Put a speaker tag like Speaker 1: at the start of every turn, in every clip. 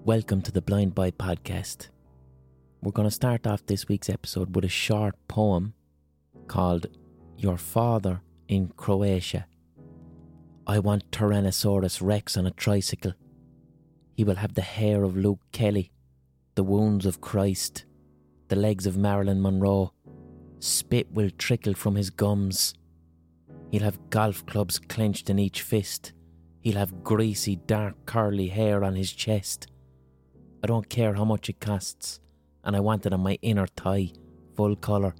Speaker 1: welcome to the Blind Boy podcast. We're going to start off this week's episode with a short poem called Your Father in Croatia. I want Tyrannosaurus Rex on a tricycle. He will have the hair of Luke Kelly, the wounds of Christ, the legs of Marilyn Monroe. Spit will trickle from his gums. He'll have golf clubs clenched in each fist. He'll have greasy, dark, curly hair on his chest. I don't care how much it costs, and I want it on my inner thigh, full colour.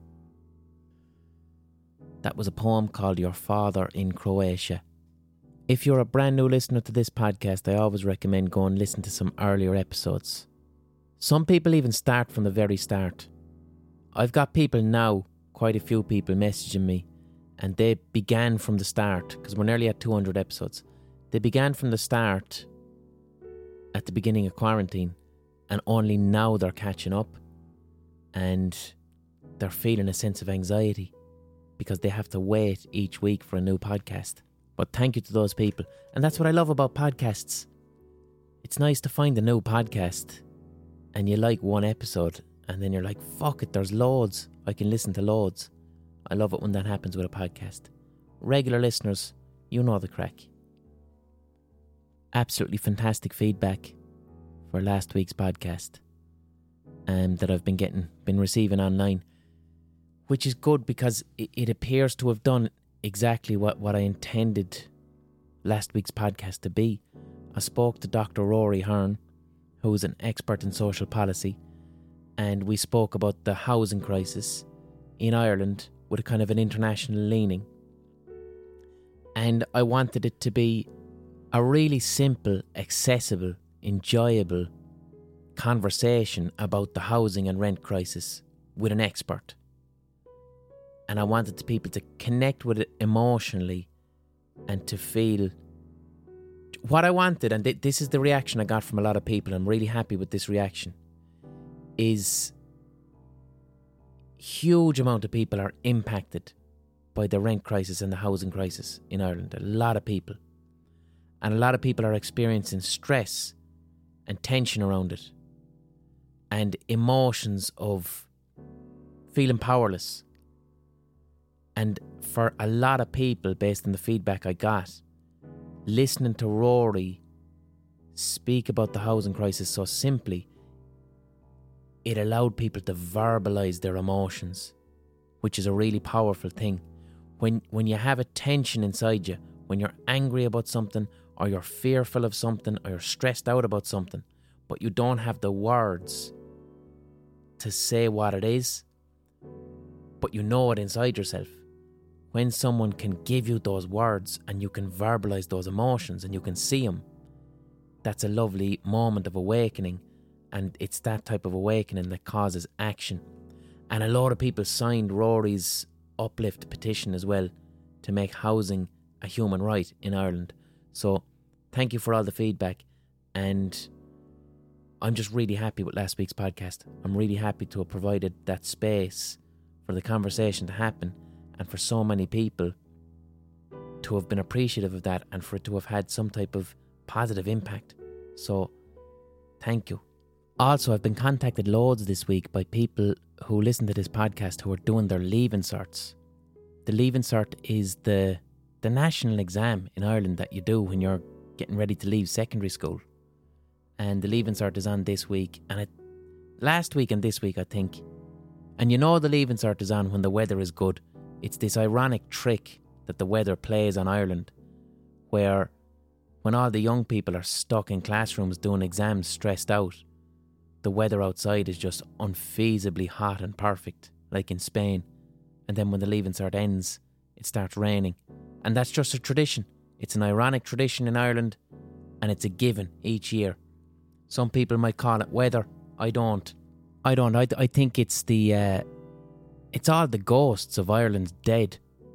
Speaker 1: That was a poem called Your Father in Croatia. If you're a brand new listener to this podcast, I always recommend go and listen to some earlier episodes. Some people even start from the very start. I've got people now, quite a few people messaging me, and they began from the start, because we're nearly at 200 episodes. They began from the start at the beginning of quarantine, and only now they're catching up, and they're feeling a sense of anxiety because they have to wait each week for a new podcast. But thank you to those people. And that's what I love about podcasts. It's nice to find a new podcast and you like one episode and then you're like, fuck it, there's loads. I can listen to loads. I love it when that happens with a podcast. Regular listeners, you know the crack. Absolutely fantastic feedback for last week's podcast that I've been receiving online, which is good because it appears to have done exactly what I intended last week's podcast to be. I spoke to Dr. Rory Hearn, who is an expert in social policy, and we spoke about the housing crisis in Ireland with a kind of an international leaning. And I wanted it to be a really simple, accessible, enjoyable conversation about the housing and rent crisis with an expert. And I wanted people to connect with it emotionally and to feel what I wanted. And this is the reaction I got from a lot of people. I'm really happy with this reaction. Is huge amount of people are impacted by the rent crisis and the housing crisis in Ireland. A lot of people. And a lot of people are experiencing stress and tension around it. And emotions of feeling powerless. And for a lot of people, based on the feedback I got, listening to Rory speak about the housing crisis so simply, it allowed people to verbalise their emotions, which is a really powerful thing. When you have a tension inside you, when you're angry about something, or you're fearful of something, or you're stressed out about something, but you don't have the words to say what it is, but you know it inside yourself. When someone can give you those words and you can verbalise those emotions and you can see them, that's a lovely moment of awakening, and it's that type of awakening that causes action. And a lot of people signed Rory's Uplift petition as well to make housing a human right in Ireland. So thank you for all the feedback, and I'm just really happy with last week's podcast. I'm really happy to have provided that space for the conversation to happen, and for so many people to have been appreciative of that, and for it to have had some type of positive impact. So thank you. Also, I've been contacted loads this week by people who listen to this podcast who are doing their Leaving Certs. The Leaving Cert is the national exam in Ireland that you do when you're getting ready to leave secondary school. And the Leaving Cert is on this week, and last week and this week, I think. And you know the Leaving Cert is on when the weather is good. It's this ironic trick that the weather plays on Ireland, where when all the young people are stuck in classrooms doing exams stressed out, the weather outside is just unfeasibly hot and perfect, like in Spain. And then when the Leaving Cert ends, it starts raining. And that's just a tradition. It's an ironic tradition in Ireland, and it's a given each year. Some people might call it weather. I don't. I think it's it's all the ghosts of Ireland's dead.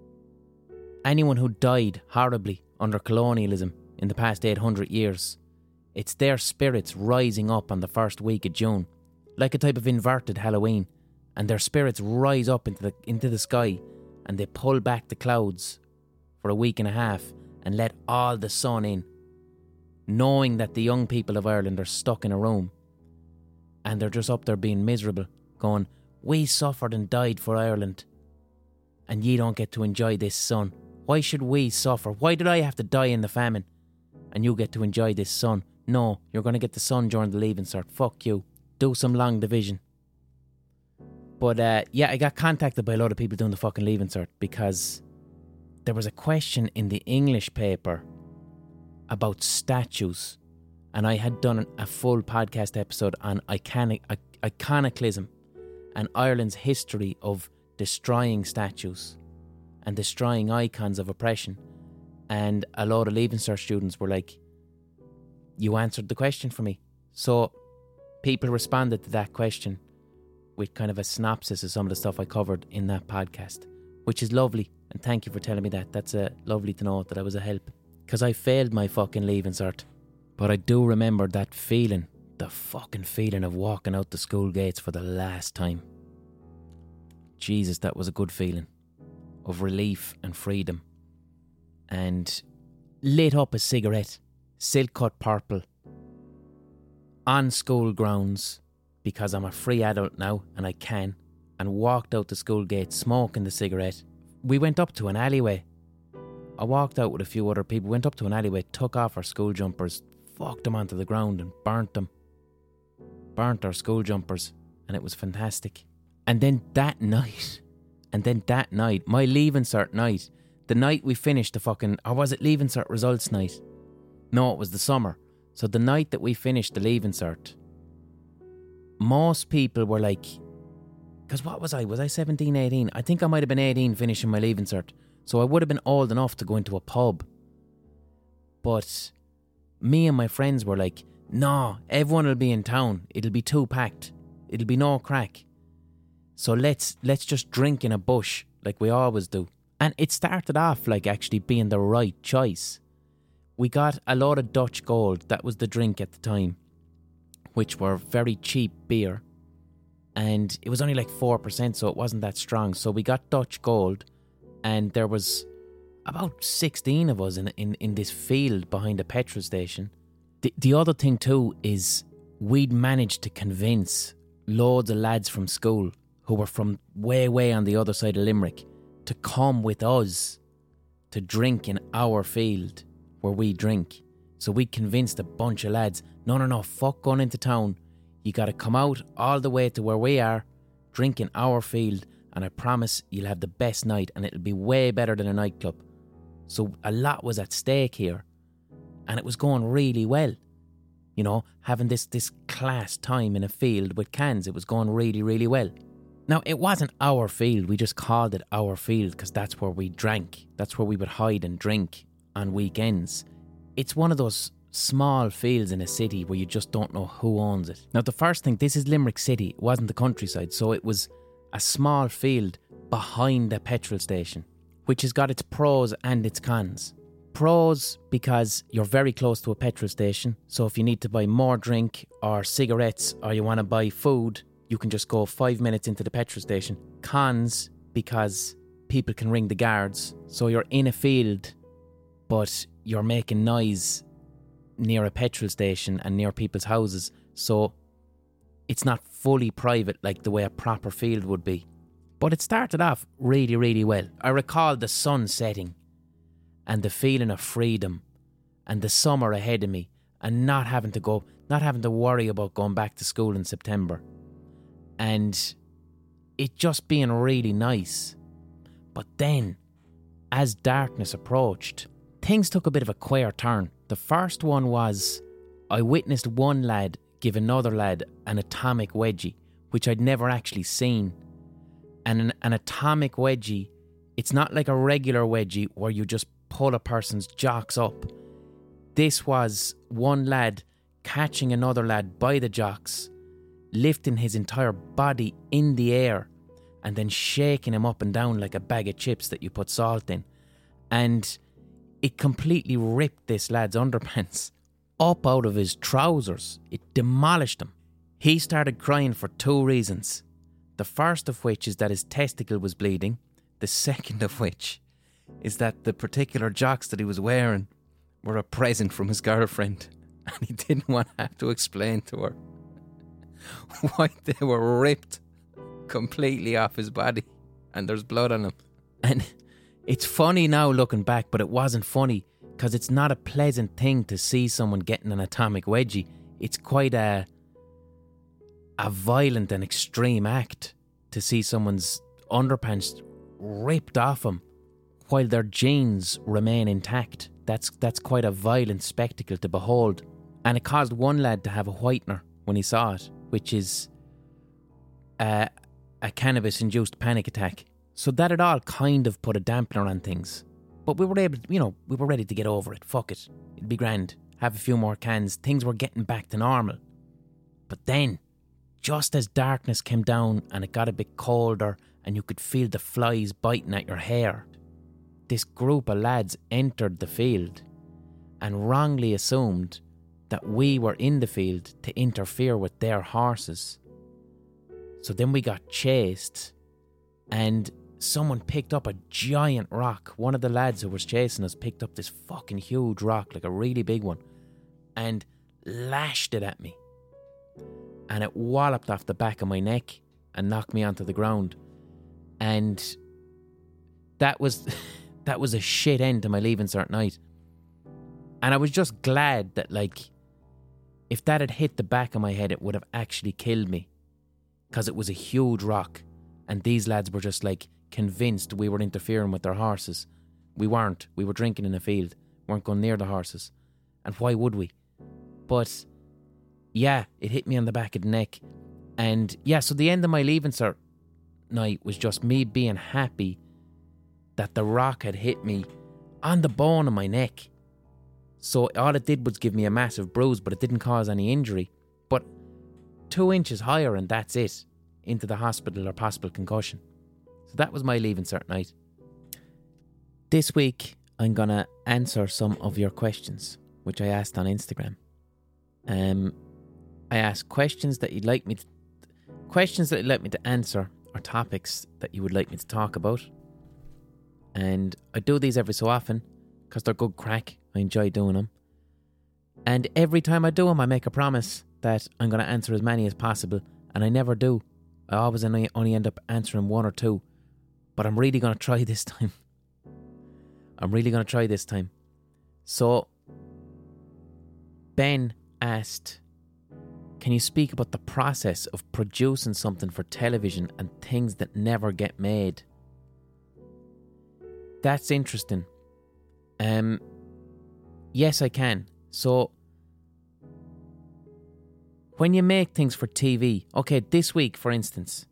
Speaker 1: Anyone who died horribly under colonialism in the past 800 years, it's their spirits rising up on the first week of June, like a type of inverted Halloween, and their spirits rise up into the sky, and they pull back the clouds for a week and a half and let all the sun in. knowing that the young people of Ireland are stuck in a room and they're just up there being miserable, going, we suffered and died for Ireland and ye don't get to enjoy this sun. Why should we suffer? Why did I have to die in the famine and you get to enjoy this sun? No, you're going to get the sun during the Leaving Cert. Fuck you. Do some long division. But I got contacted by a lot of people doing the fucking Leaving Cert because there was a question in the English paper about statues, and I had done a full podcast episode on iconoclasm and Ireland's history of destroying statues and destroying icons of oppression. And a lot of Leaving Cert students were like, you answered the question for me. So people responded to that question with kind of a synopsis of some of the stuff I covered in that podcast, which is lovely. And thank you for telling me that. That's lovely to know that I was a help. Because I failed my fucking Leaving Cert. But I do remember that feeling, the fucking feeling of walking out the school gates for the last time. Jesus, that was a good feeling of relief and freedom. And lit up a cigarette, silk cut purple, on school grounds, because I'm a free adult now and I can, and walked out the school gate smoking the cigarette. We went up to an alleyway. I walked out with a few other people, went up to an alleyway, took off our school jumpers, fucked them onto the ground and burnt them. Burnt our school jumpers, and it was fantastic. And then that night, my Leaving Cert night, the night we finished the fucking, or was it Leaving Cert results night? No, it was the summer. So the night that we finished the Leaving Cert, most people were like, because what was I? Was I 17, 18? I think I might have been 18 finishing my Leaving Cert. So I would have been old enough to go into a pub. But me and my friends were like, no, everyone will be in town. It'll be too packed. It'll be no crack. So let's just drink in a bush like we always do. And it started off like actually being the right choice. We got a lot of Dutch Gold. That was the drink at the time, which were very cheap beer. And it was only like 4%, so it wasn't that strong. So we got Dutch Gold, and there was about 16 of us in this field behind a petrol station. The other thing too is we'd managed to convince loads of lads from school who were from way on the other side of Limerick to come with us to drink in our field where we drink. So we convinced a bunch of lads, no, fuck going into town. You got to come out all the way to where we are, drink in our field, and I promise you'll have the best night and it'll be way better than a nightclub. So a lot was at stake here, and it was going really well. You know, having this class time in a field with cans, it was going really, really well. Now, it wasn't our field, we just called it our field because that's where we drank. That's where we would hide and drink on weekends. It's one of those small fields in a city where you just don't know who owns it. Now, the first thing, this is Limerick City, it wasn't the countryside, so it was a small field behind a petrol station, which has got its pros and its cons. Pros, because you're very close to a petrol station, so if you need to buy more drink or cigarettes or you want to buy food, you can just go 5 minutes into the petrol station. Cons, because people can ring the guards, so you're in a field, but you're making noise near a petrol station and near people's houses, so it's not fully private like the way a proper field would be. But it started off really, really well. I recall the sun setting and the feeling of freedom and the summer ahead of me and not having to worry about going back to school in September. And it just being really nice. But then, as darkness approached, things took a bit of a queer turn. The first one was, I witnessed one lad give another lad an atomic wedgie, which I'd never actually seen. And an atomic wedgie, it's not like a regular wedgie where you just pull a person's jocks up. This was one lad catching another lad by the jocks, lifting his entire body in the air and then shaking him up and down like a bag of chips that you put salt in. And it completely ripped this lad's underpants up out of his trousers. It demolished him. He started crying for two reasons. The first of which is that his testicle was bleeding. The second of which is that the particular jocks that he was wearing
Speaker 2: were a present from his girlfriend, and he didn't want to have to explain to her why they were ripped completely off his body and there's blood on them.
Speaker 1: And it's funny now looking back, but it wasn't funny because it's not a pleasant thing to see someone getting an atomic wedgie. It's quite a violent and extreme act to see someone's underpants ripped off them while their jeans remain intact. That's quite a violent spectacle to behold. And it caused one lad to have a whitener when he saw it, which is a cannabis-induced panic attack. So that had all kind of put a dampener on things. But we were able to, we were ready to get over it. Fuck it. It'd be grand. Have a few more cans. Things were getting back to normal. But then, just as darkness came down and it got a bit colder and you could feel the flies biting at your hair, this group of lads entered the field and wrongly assumed that we were in the field to interfere with their horses. So then we got chased and someone picked up a giant rock. One of the lads who was chasing us picked up this fucking huge rock, like a really big one, and lashed it at me. And it walloped off the back of my neck and knocked me onto the ground. And that was a shit end to my Leaving Cert night. And I was just glad that, if that had hit the back of my head, it would have actually killed me. Because it was a huge rock. And these lads were just, convinced we were interfering with their horses. We weren't. We were drinking in a field. Weren't going near the horses. And why would we? But yeah, it hit me on the back of the neck. And yeah, so the end of my Leaving Cert night was just me being happy that the rock had hit me on the bone of my neck. So all it did was give me a massive bruise, but it didn't cause any injury. But 2 inches higher and that's it. Into the hospital or possible concussion. So that was my Leaving Cert night. This week, I'm going to answer some of your questions, which I asked on Instagram. I asked questions that you'd like me to answer, or topics that you would like me to talk about. And I do these every so often because they're good crack. I enjoy doing them. And every time I do them, I make a promise that I'm going to answer as many as possible, and I never do. I always only end up answering 1 or 2. But I'm really going to try this time. So, Ben asked, can you speak about the process of producing something for television and things that never get made? That's interesting. Yes, I can. So, when you make things for TV, okay, this week, for instance,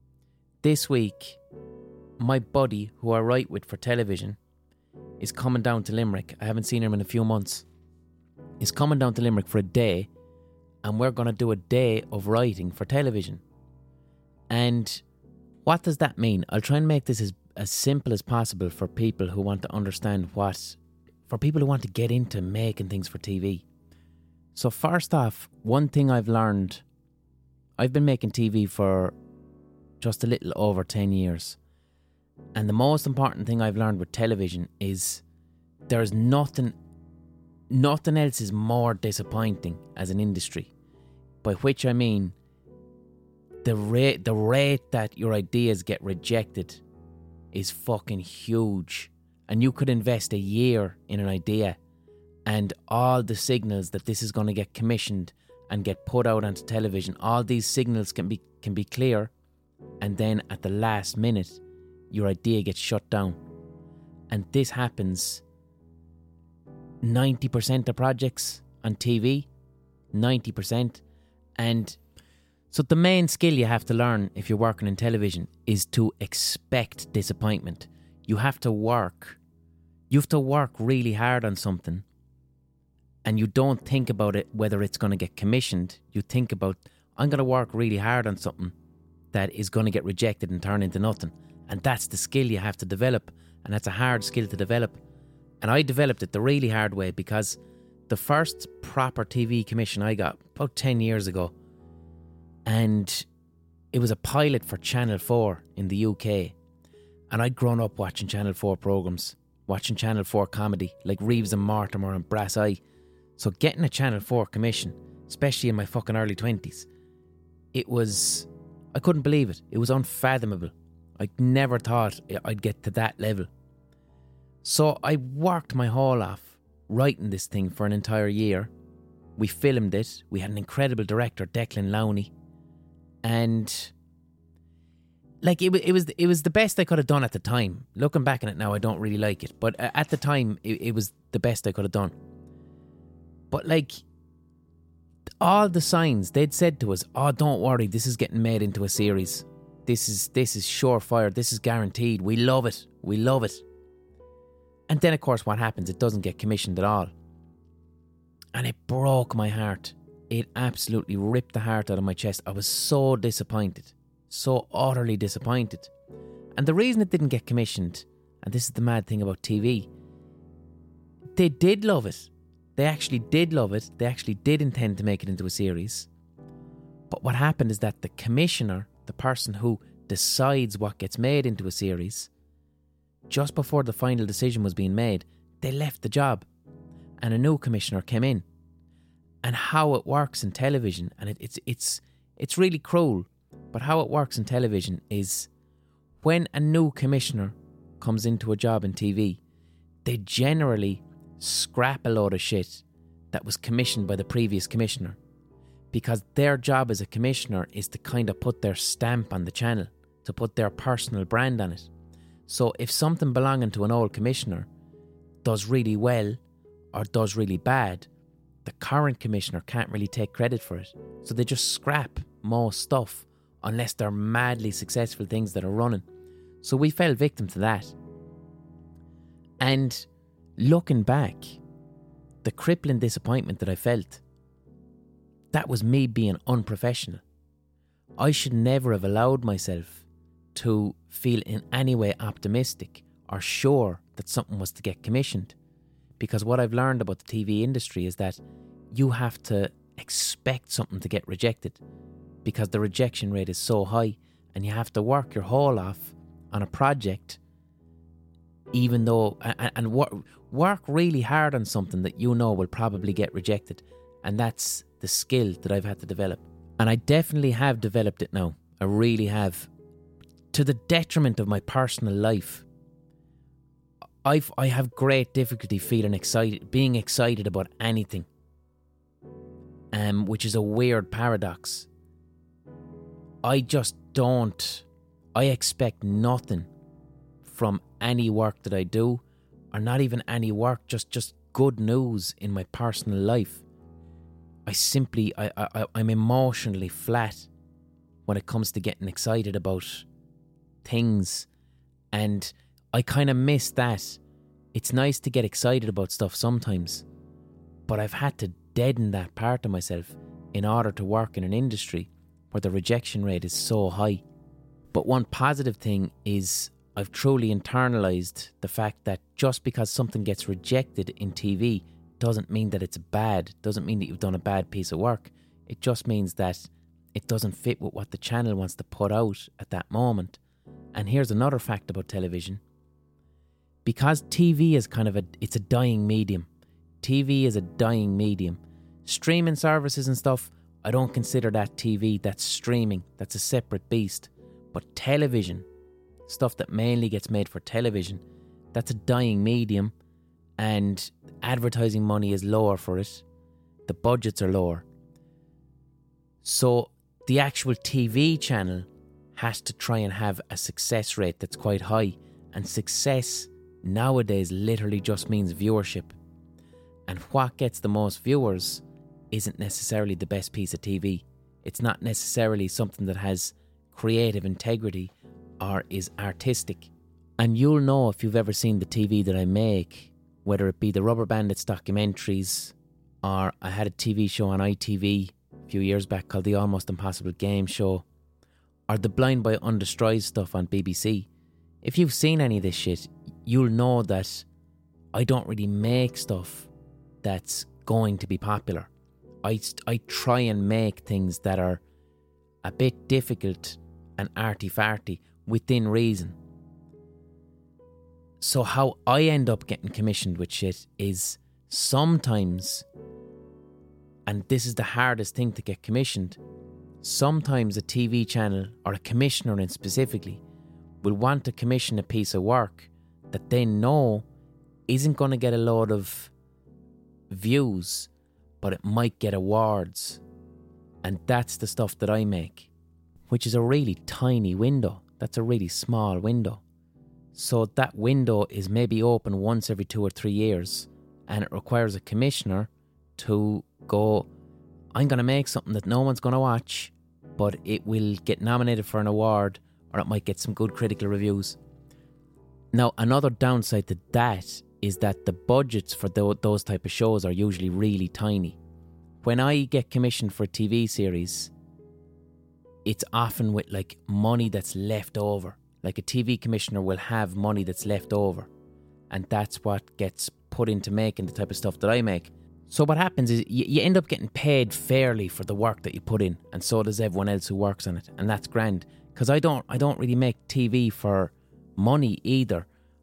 Speaker 1: my buddy, who I write with for television, is coming down to Limerick. I haven't seen him in a few months. He's coming down to Limerick for a day, and we're going to do a day of writing for television. And what does that mean? I'll try and make this as simple as possible for people who want to understand for people who want to get into making things for TV. So first off, one thing I've learned, I've been making TV for just a little over 10 years. And the most important thing I've learned with television is there's nothing else is more disappointing as an industry. By which I mean the rate that your ideas get rejected is fucking huge. And you could invest a year in an idea and all the signals that this is going to get commissioned and get put out onto television, all these signals can be clear, and then at the last minute, your idea gets shut down. And this happens 90% of projects on TV, 90%. And so the main skill you have to learn if you're working in television is to expect disappointment. You have to work really hard on something. And you don't think about it whether it's going to get commissioned. You think about, I'm going to work really hard on something that is going to get rejected and turn into nothing. And that's the skill you have to develop. And that's a hard skill to develop. And I developed it the really hard way because the first proper TV commission I got about 10 years ago. And it was a pilot for Channel 4 in the UK. And I'd grown up watching Channel 4 programmes watching Channel 4 comedy like Reeves and Mortimer and Brass Eye. So getting a Channel 4 commission, especially in my fucking early 20s, I couldn't believe it. It was unfathomable. I never thought I'd get to that level. So I worked my whole off writing this thing for an entire year. We filmed it. We had an incredible director, Declan Lowney. And like it was the best I could have done at the time. Looking back on it now, I don't really like it. But at the time, it was the best I could have done. But like, all the signs, they'd said to us, oh, don't worry, this is getting made into a series. This is surefire. This is guaranteed. We love it. We love it. And then, of course, what happens? It doesn't get commissioned at all. And it broke my heart. It absolutely ripped the heart out of my chest. I was so disappointed. So utterly disappointed. And the reason it didn't get commissioned, and this is the mad thing about TV, they did love it. They actually did love it. They actually did intend to make it into a series. But what happened is that the commissioner, the person who decides what gets made into a series, just before the final decision was being made, they left the job and a new commissioner came in. And how it works in television, and it's really cruel, but how it works in television is when a new commissioner comes into a job in TV, they generally scrap a load of shit that was commissioned by the previous commissioner, because their job as a commissioner is to kind of put their stamp on the channel, to put their personal brand on it. So if something belonging to an old commissioner does really well or does really bad, the current commissioner can't really take credit for it. So they just scrap most stuff unless they're madly successful things that are running. So we fell victim to that. And looking back, the crippling disappointment that I felt, that was me being unprofessional. I should never have allowed myself to feel in any way optimistic or sure that something was to get commissioned. Because what I've learned about the TV industry is that you have to expect something to get rejected, because the rejection rate is so high, and you have to work your whole off on a project, even though, and work really hard on something that you know will probably get rejected. And that's the skill that I've had to develop. And I definitely have developed it now. I really have. To the detriment of my personal life. I have great difficulty being excited about anything. Which is a weird paradox. I just don't. I expect nothing from any work that I do, or not even any work, just good news in my personal life. I'm emotionally flat when it comes to getting excited about things, and I kind of miss that. It's nice to get excited about stuff sometimes, but I've had to deaden that part of myself in order to work in an industry where the rejection rate is so high. But one positive thing is I've truly internalised the fact that just because something gets rejected in TV doesn't mean that it's bad, doesn't mean that you've done a bad piece of work. It just means that it doesn't fit with what the channel wants to put out at that moment. And here's another fact about television. Because TV is it's a dying medium. TV is a dying medium. Streaming services and stuff, I don't consider that TV. That's streaming. That's a separate beast. But television, stuff that mainly gets made for television, that's a dying medium, and advertising money is lower for it. The budgets are lower. So the actual TV channel has to try and have a success rate that's quite high. And success nowadays literally just means viewership. And what gets the most viewers isn't necessarily the best piece of TV. It's not necessarily something that has creative integrity or is artistic. And you'll know if you've ever seen the TV that I make, whether it be the Rubber Bandits documentaries, or I had a TV show on ITV a few years back called The Almost Impossible Game Show, or the Blind Boy Undestroyed stuff on BBC. If you've seen any of this shit, you'll know that I don't really make stuff that's going to be popular. I try and make things that are a bit difficult and arty-farty within reason. So how I end up getting commissioned with shit is sometimes, and this is the hardest thing to get commissioned, sometimes a TV channel or a commissioner in specifically will want to commission a piece of work that they know isn't going to get a load of views, but it might get awards. And that's the stuff that I make, which is a really tiny window. That's a really small window. So that window is maybe open once every 2 or 3 years, and it requires a commissioner to go, I'm going to make something that no one's going to watch, but it will get nominated for an award, or it might get some good critical reviews. Now, another downside to that is that the budgets for those type of shows are usually really tiny. When I get commissioned for a TV series, it's often with like money that's left over. Like a TV commissioner will have money that's left over, and that's what gets put into making the type of stuff that I make. So what happens is you end up getting paid fairly for the work that you put in, and so does everyone else who works on it, and that's grand. Because I don't really make TV for money either.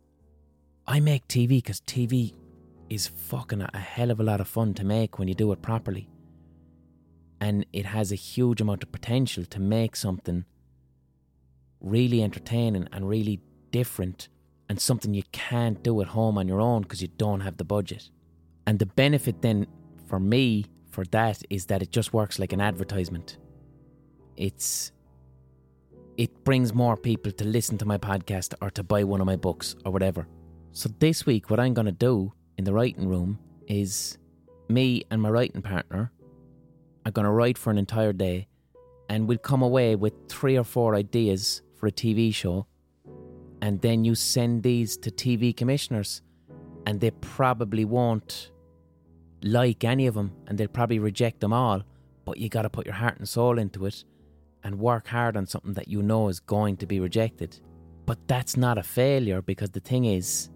Speaker 1: I make TV because TV is fucking a hell of a lot of fun to make when you do it properly. And it has a huge amount of potential to make something really entertaining and really different, and something you can't do at home on your own because you don't have the budget. And the benefit then for me for that is that it just works like an advertisement. It brings more people to listen to my podcast or to buy one of my books or whatever. So this week what I'm going to do in the writing room is me and my writing partner are going to write for an entire day, and we'll come away with 3 or 4 ideas for a TV show, and then you send these to TV commissioners, and they probably won't like any of them, and they'll probably reject them all, but you got to put your heart and soul into it and work hard on something that you know is going to be rejected. But that's not a failure, because the thing is,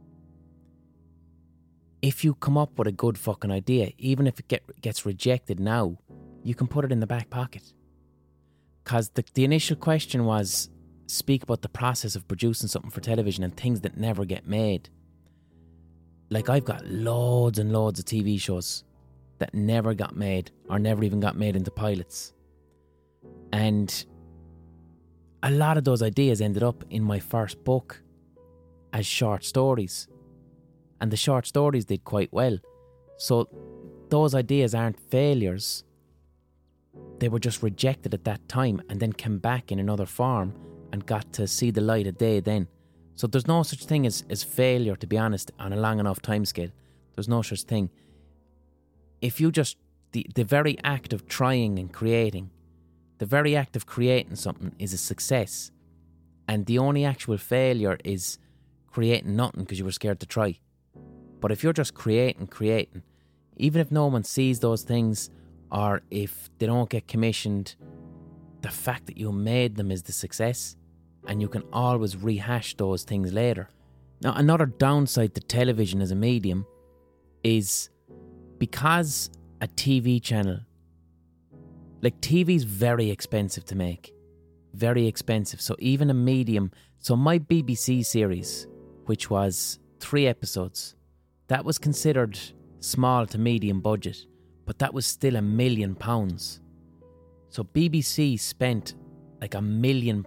Speaker 1: if you come up with a good fucking idea, even if it gets rejected now, you can put it in the back pocket. Because the initial question was, speak about the process of producing something for television and things that never get made. Like, I've got loads and loads of TV shows that never got made or never even got made into pilots. And a lot of those ideas ended up in my first book as short stories. And the short stories did quite well. So those ideas aren't failures. They were just rejected at that time and then came back in another form and got to see the light of day then. So there's no such thing as failure, to be honest, on a long enough timescale. There's no such thing. If you just, the very act of trying and creating, the very act of creating something is a success. And the only actual failure is creating nothing because you were scared to try. But if you're just creating, even if no one sees those things, or if they don't get commissioned, the fact that you made them is the success, and you can always rehash those things later. Now, another downside to television as a medium is because a TV channel, like, TV's very expensive to make. Very expensive. So even a medium, so my BBC series, which was 3 episodes, that was considered small to medium budget, but that was still £1 million. So BBC spent like £1 million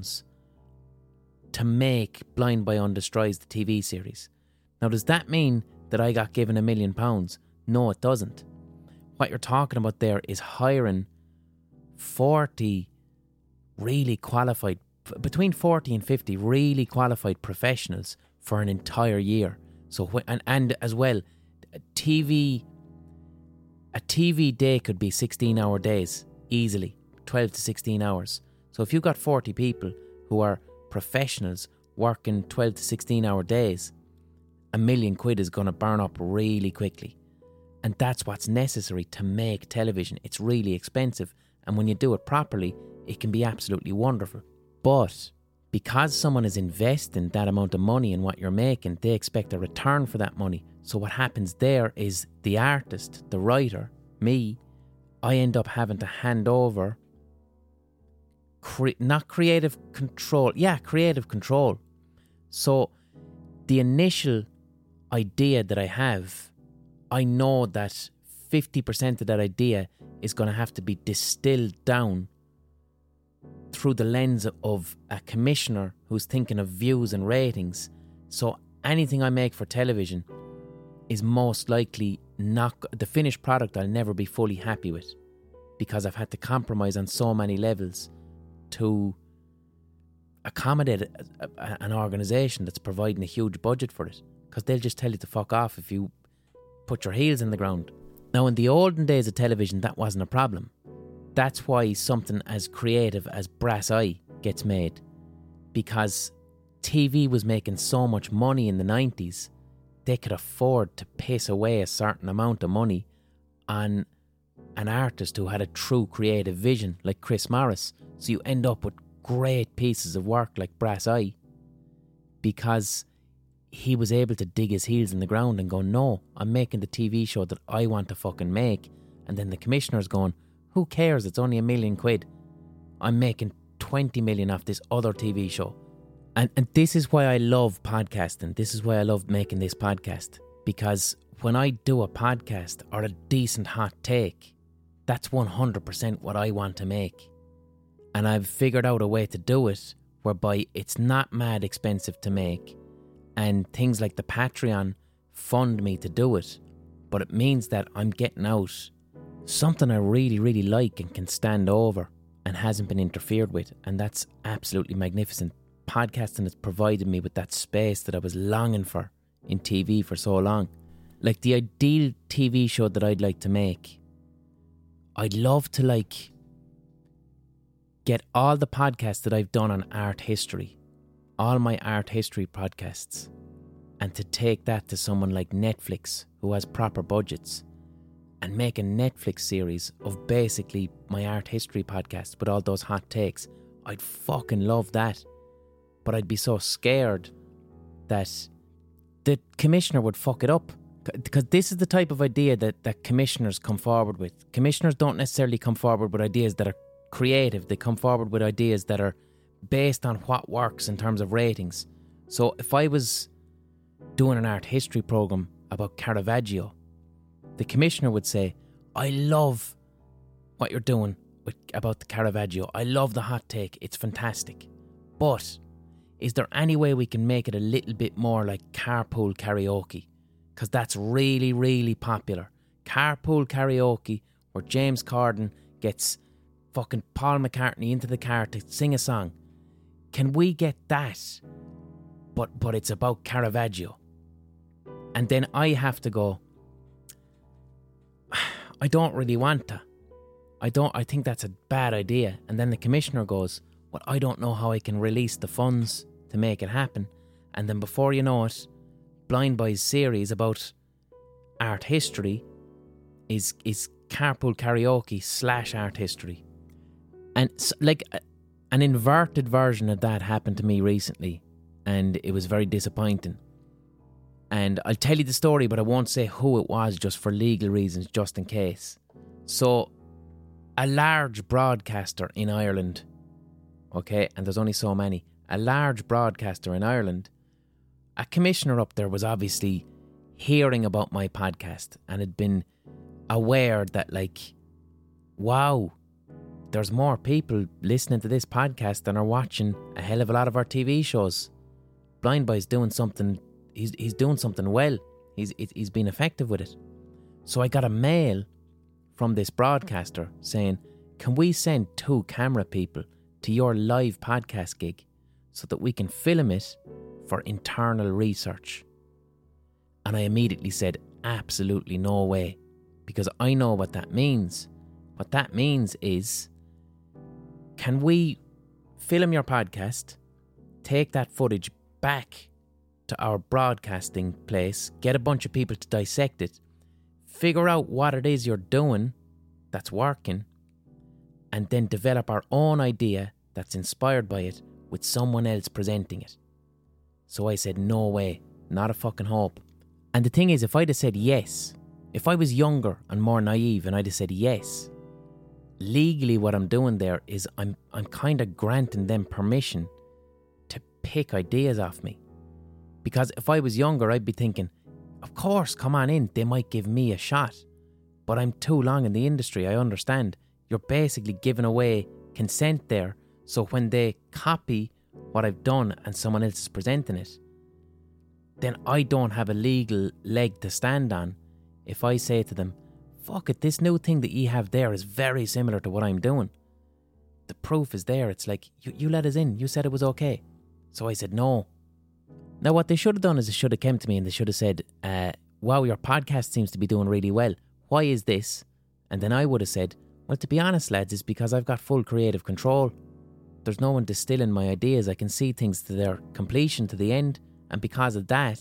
Speaker 1: to make Blind by Undestroys, the TV series. Now, does that mean that I got given £1 million? No, it doesn't. What you're talking about there is hiring 40 really qualified, between 40 and 50 really qualified professionals for an entire year. So and as well, a TV day could be 16-hour days easily, 12 to 16 hours. So if you've got 40 people who are professionals working 12 to 16-hour days, £1 million is going to burn up really quickly. And that's what's necessary to make television. It's really expensive, and when you do it properly, it can be absolutely wonderful. But because someone is investing that amount of money in what you're making, they expect a return for that money. So what happens there is the artist, the writer, me, I end up having to hand over creative control. So the initial idea that I have, I know that 50% of that idea is going to have to be distilled down through the lens of a commissioner who's thinking of views and ratings. So anything I make for television is most likely not the finished product. I'll never be fully happy with, because I've had to compromise on so many levels to accommodate an organisation that's providing a huge budget for it, because they'll just tell you to fuck off if you put your heels in the ground. Now, in the olden days of television, that wasn't a problem. That's why something as creative as Brass Eye gets made, because TV was making so much money in the 90s, they could afford to piss away a certain amount of money on an artist who had a true creative vision like Chris Morris. So you end up with great pieces of work like Brass Eye, because he was able to dig his heels in the ground and go, no, I'm making the TV show that I want to fucking make. And then the commissioner's going, who cares? It's only £1 million. I'm making 20 million off this other TV show. And this is why I love podcasting. This is why I love making this podcast. Because when I do a podcast or a decent hot take, that's 100% what I want to make. And I've figured out a way to do it whereby it's not mad expensive to make. And things like the Patreon fund me to do it. But it means that I'm getting out something I really, really like and can stand over and hasn't been interfered with. And that's absolutely magnificent. Podcasting has provided me with that space that I was longing for in TV for so long. Like the ideal TV show that I'd like to make, I'd love to get all the podcasts that I've done on art history, all my art history podcasts, and to take that to someone like Netflix who has proper budgets and make a Netflix series of basically my art history podcast with all those hot takes. I'd fucking love that. But I'd be so scared that the commissioner would fuck it up. Because this is the type of idea that commissioners come forward with. Commissioners don't necessarily come forward with ideas that are creative. They come forward with ideas that are based on what works in terms of ratings. So if I was doing an art history programme about Caravaggio, the commissioner would say, I love what you're doing about the Caravaggio. I love the hot take. It's fantastic. But is there any way we can make it a little bit more like Carpool Karaoke? Because that's really, really popular. Carpool Karaoke, where James Corden gets fucking Paul McCartney into the car to sing a song. Can we get that? But it's about Caravaggio. And then I have to go, I don't really want to. I think that's a bad idea. And then the commissioner goes, well, I don't know how I can release the funds to make it happen. And then before you know it, Blind Boy's series about art history is Carpool Karaoke / art history. And like an inverted version of that happened to me recently, and it was very disappointing. And I'll tell you the story, but I won't say who it was just for legal reasons, just in case. So, a large broadcaster in Ireland, okay, and there's only so many, a large broadcaster in Ireland, a commissioner up there was obviously hearing about my podcast and had been aware that, like, wow, there's more people listening to this podcast than are watching a hell of a lot of our TV shows. Blind Boy's doing something, he's doing something well. He's been effective with it. So I got a mail from this broadcaster saying, can we send 2 camera people to your live podcast gig so that we can film it for internal research? And I immediately said, absolutely no way, because I know what that means. What that means is, can we film your podcast, take that footage back to our broadcasting place, get a bunch of people to dissect it, figure out what it is you're doing that's working, and then develop our own idea that's inspired by it with someone else presenting it? So I said, no way, not a fucking hope. And the thing is, if I'd have said yes, if I was younger and more naive and I'd have said yes, legally what I'm doing there is I'm kind of granting them permission to pick ideas off me. Because if I was younger, I'd be thinking, of course, come on in, they might give me a shot. But I'm too long in the industry, I understand. You're basically giving away consent there. So when they copy what I've done and someone else is presenting it, then I don't have a legal leg to stand on if I say to them, fuck it, this new thing that you have there is very similar to what I'm doing. The proof is there. It's like, you let us in. You said it was okay. So I said no. Now what they should have done is they should have come to me and they should have said, wow, your podcast seems to be doing really well. Why is this? And then I would have said, well, to be honest, lads, it's because I've got full creative control. There's no one distilling my ideas. I can see things to their completion, to the end. And because of that,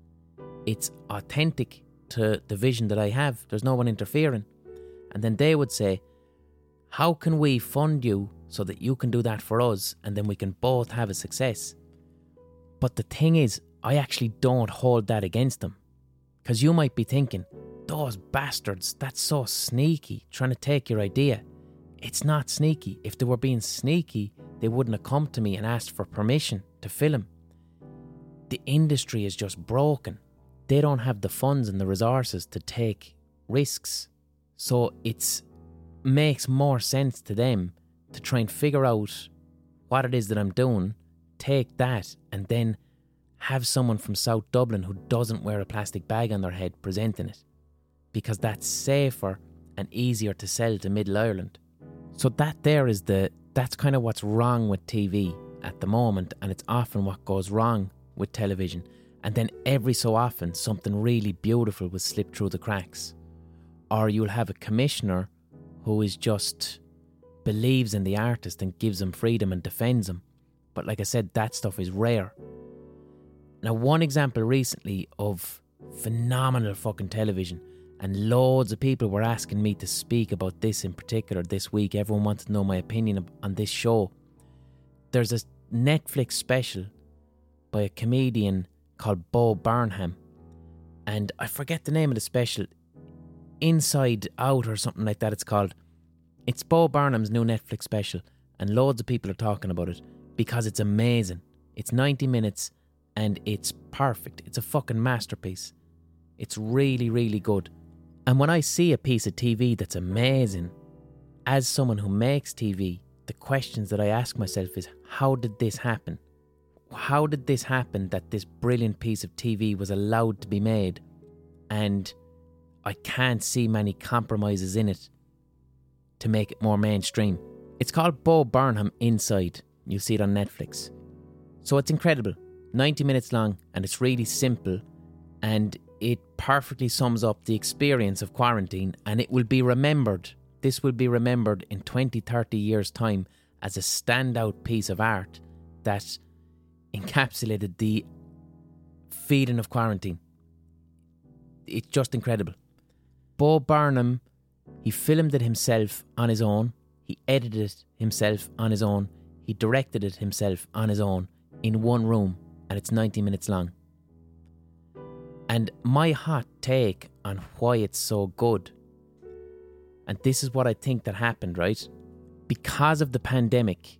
Speaker 1: it's authentic to the vision that I have. There's no one interfering. And then they would say, how can we fund you so that you can do that for us and then we can both have a success? But the thing is, I actually don't hold that against them. Because you might be thinking, those bastards, that's so sneaky, trying to take your idea. It's not sneaky. If they were being sneaky, they wouldn't have come to me and asked for permission to film. The industry is just broken. They don't have the funds and the resources to take risks. So it makes more sense to them to try and figure out what it is that I'm doing, take that, and then have someone from South Dublin who doesn't wear a plastic bag on their head presenting it. Because that's safer and easier to sell to Middle Ireland. So that's kind of what's wrong with TV at the moment, and it's often what goes wrong with television. And then every so often something really beautiful will slip through the cracks. Or you'll have a commissioner who is just believes in the artist and gives him freedom and defends him. But like I said, that stuff is rare. Now, one example recently of phenomenal fucking television, and loads of people were asking me to speak about this in particular this week. Everyone wanted to know my opinion on this show. There's a Netflix special by a comedian called Bo Burnham, and I forget the name of the special. Inside Out or something like that it's called. It's Bo Burnham's new Netflix special, and loads of people are talking about it because it's amazing. It's 90 minutes and it's perfect. It's a fucking masterpiece. It's really, really good. And when I see a piece of TV that's amazing, as someone who makes TV, the questions that I ask myself is, how did this happen? How did this happen that this brilliant piece of TV was allowed to be made? And I can't see many compromises in it to make it more mainstream. It's called Bo Burnham Inside. You'll see it on Netflix. So it's incredible. 90 minutes long, and it's really simple, and it perfectly sums up the experience of quarantine, and it will be remembered. This will be remembered in 20, 30 years' time as a standout piece of art that encapsulated the feeling of quarantine. It's just incredible. Bo Burnham, he filmed it himself on his own. He edited it himself on his own. He directed it himself on his own in one room, and it's 90 minutes long. And my hot take on why it's so good, and this is what I think that happened, right? Because of the pandemic,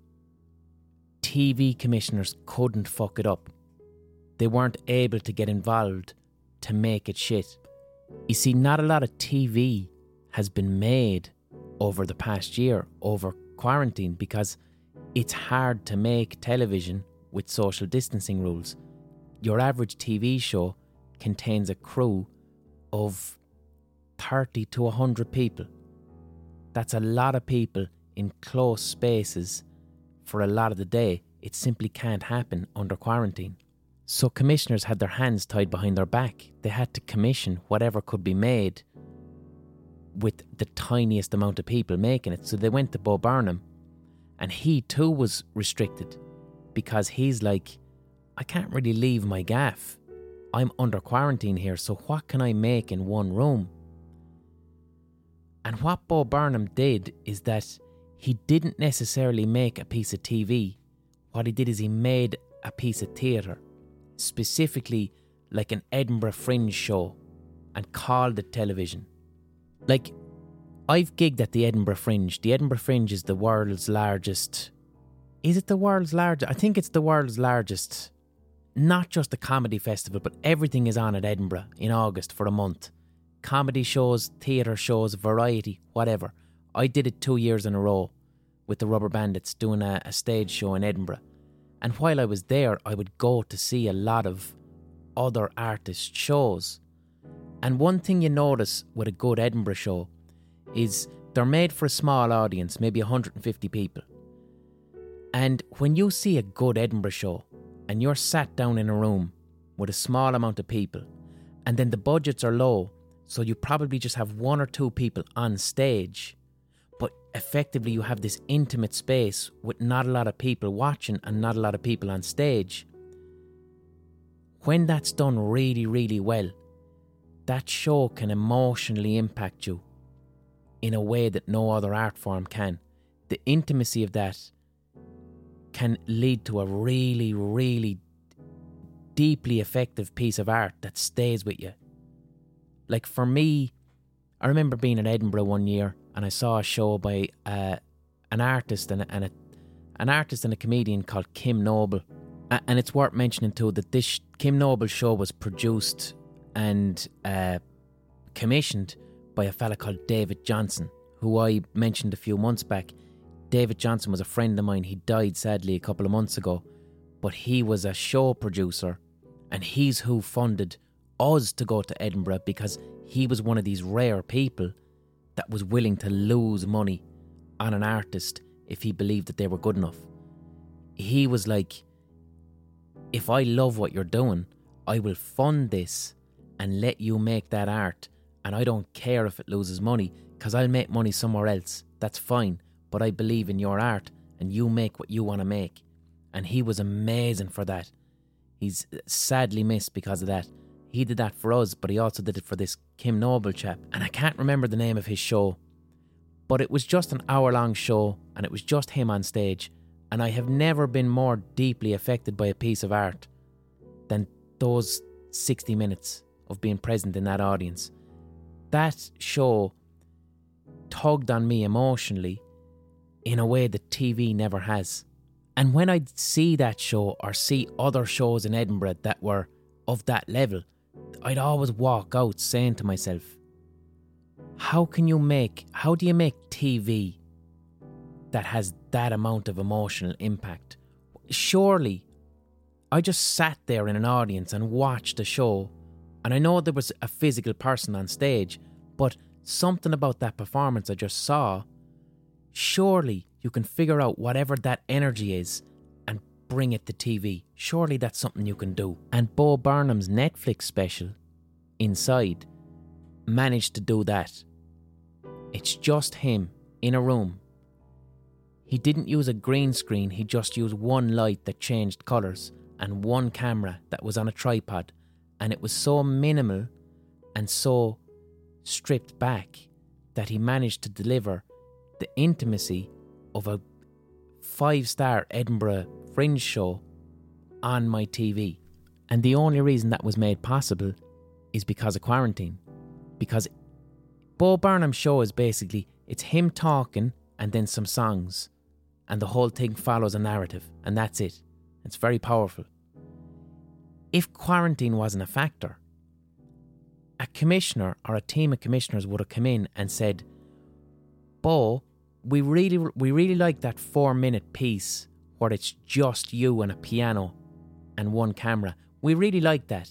Speaker 1: TV commissioners couldn't fuck it up. They weren't able to get involved to make it shit. You see, not a lot of TV has been made over the past year, over quarantine, because it's hard to make television with social distancing rules. Your average TV show contains a crew of 30 to 100 people. That's a lot of people in close spaces for a lot of the day. It simply can't happen under quarantine. So commissioners had their hands tied behind their back. They had to commission whatever could be made with the tiniest amount of people making it. So they went to Bo Burnham, and he too was restricted because he's like, I can't really leave my gaff. I'm under quarantine here, so what can I make in one room? And what Bo Burnham did is that he didn't necessarily make a piece of TV. What he did is he made a piece of theatre, specifically like an Edinburgh Fringe show, and called it television. Like, I've gigged at the Edinburgh Fringe. The Edinburgh Fringe is the world's largest... Is it the world's largest? I think it's the world's largest not just the comedy festival, but everything is on at Edinburgh in August for a month. Comedy shows, theatre shows, variety, whatever. I did it 2 years in a row with the Rubber Bandits doing a stage show in Edinburgh. And while I was there, I would go to see a lot of other artist shows. And one thing you notice with a good Edinburgh show is they're made for a small audience, maybe 150 people. And when you see a good Edinburgh show and you're sat down in a room with a small amount of people, and then the budgets are low, so you probably just have 1 or 2 people on stage, but effectively you have this intimate space with not a lot of people watching and not a lot of people on stage. When that's done really, really well, that show can emotionally impact you in a way that no other art form can. The intimacy of that can lead to a really, really deeply effective piece of art that stays with you. Like for me, I remember being in Edinburgh one year and I saw a show by an artist and a comedian called Kim Noble. And it's worth mentioning too that this Kim Noble show was produced and commissioned by a fella called David Johnson, who I mentioned a few months back. David Johnson was a friend of mine. He died sadly a couple of months ago, but he was a show producer, and he's who funded us to go to Edinburgh, because he was one of these rare people that was willing to lose money on an artist if he believed that they were good enough. He was like, if I love what you're doing, I will fund this and let you make that art, and I don't care if it loses money, because I'll make money somewhere else. That's fine, but I believe in your art and you make what you want to make. And he was amazing for that. He's sadly missed because of that. He did that for us, but he also did it for this Kim Noble chap. And I can't remember the name of his show, but it was just an hour-long show and it was just him on stage. And I have never been more deeply affected by a piece of art than those 60 minutes of being present in that audience. That show tugged on me emotionally in a way that TV never has. And when I'd see that show or see other shows in Edinburgh that were of that level, I'd always walk out saying to myself, how do you make TV that has that amount of emotional impact? Surely, I just sat there in an audience and watched a show, and I know there was a physical person on stage, but something about that performance I just saw, surely you can figure out whatever that energy is and bring it to TV. Surely that's something you can do. And Bo Burnham's Netflix special, Inside, managed to do that. It's just him in a room. He didn't use a green screen, he just used one light that changed colours and one camera that was on a tripod, and it was so minimal and so stripped back that he managed to deliver the intimacy of a 5-star Edinburgh Fringe show on my TV. And the only reason that was made possible is because of quarantine. Because Bo Burnham's show is basically, it's him talking and then some songs, and the whole thing follows a narrative, and that's it. It's very powerful. If quarantine wasn't a factor, a commissioner or a team of commissioners would have come in and said, Bo, we really like that 4-minute piece where it's just you and a piano and one camera. We really like that.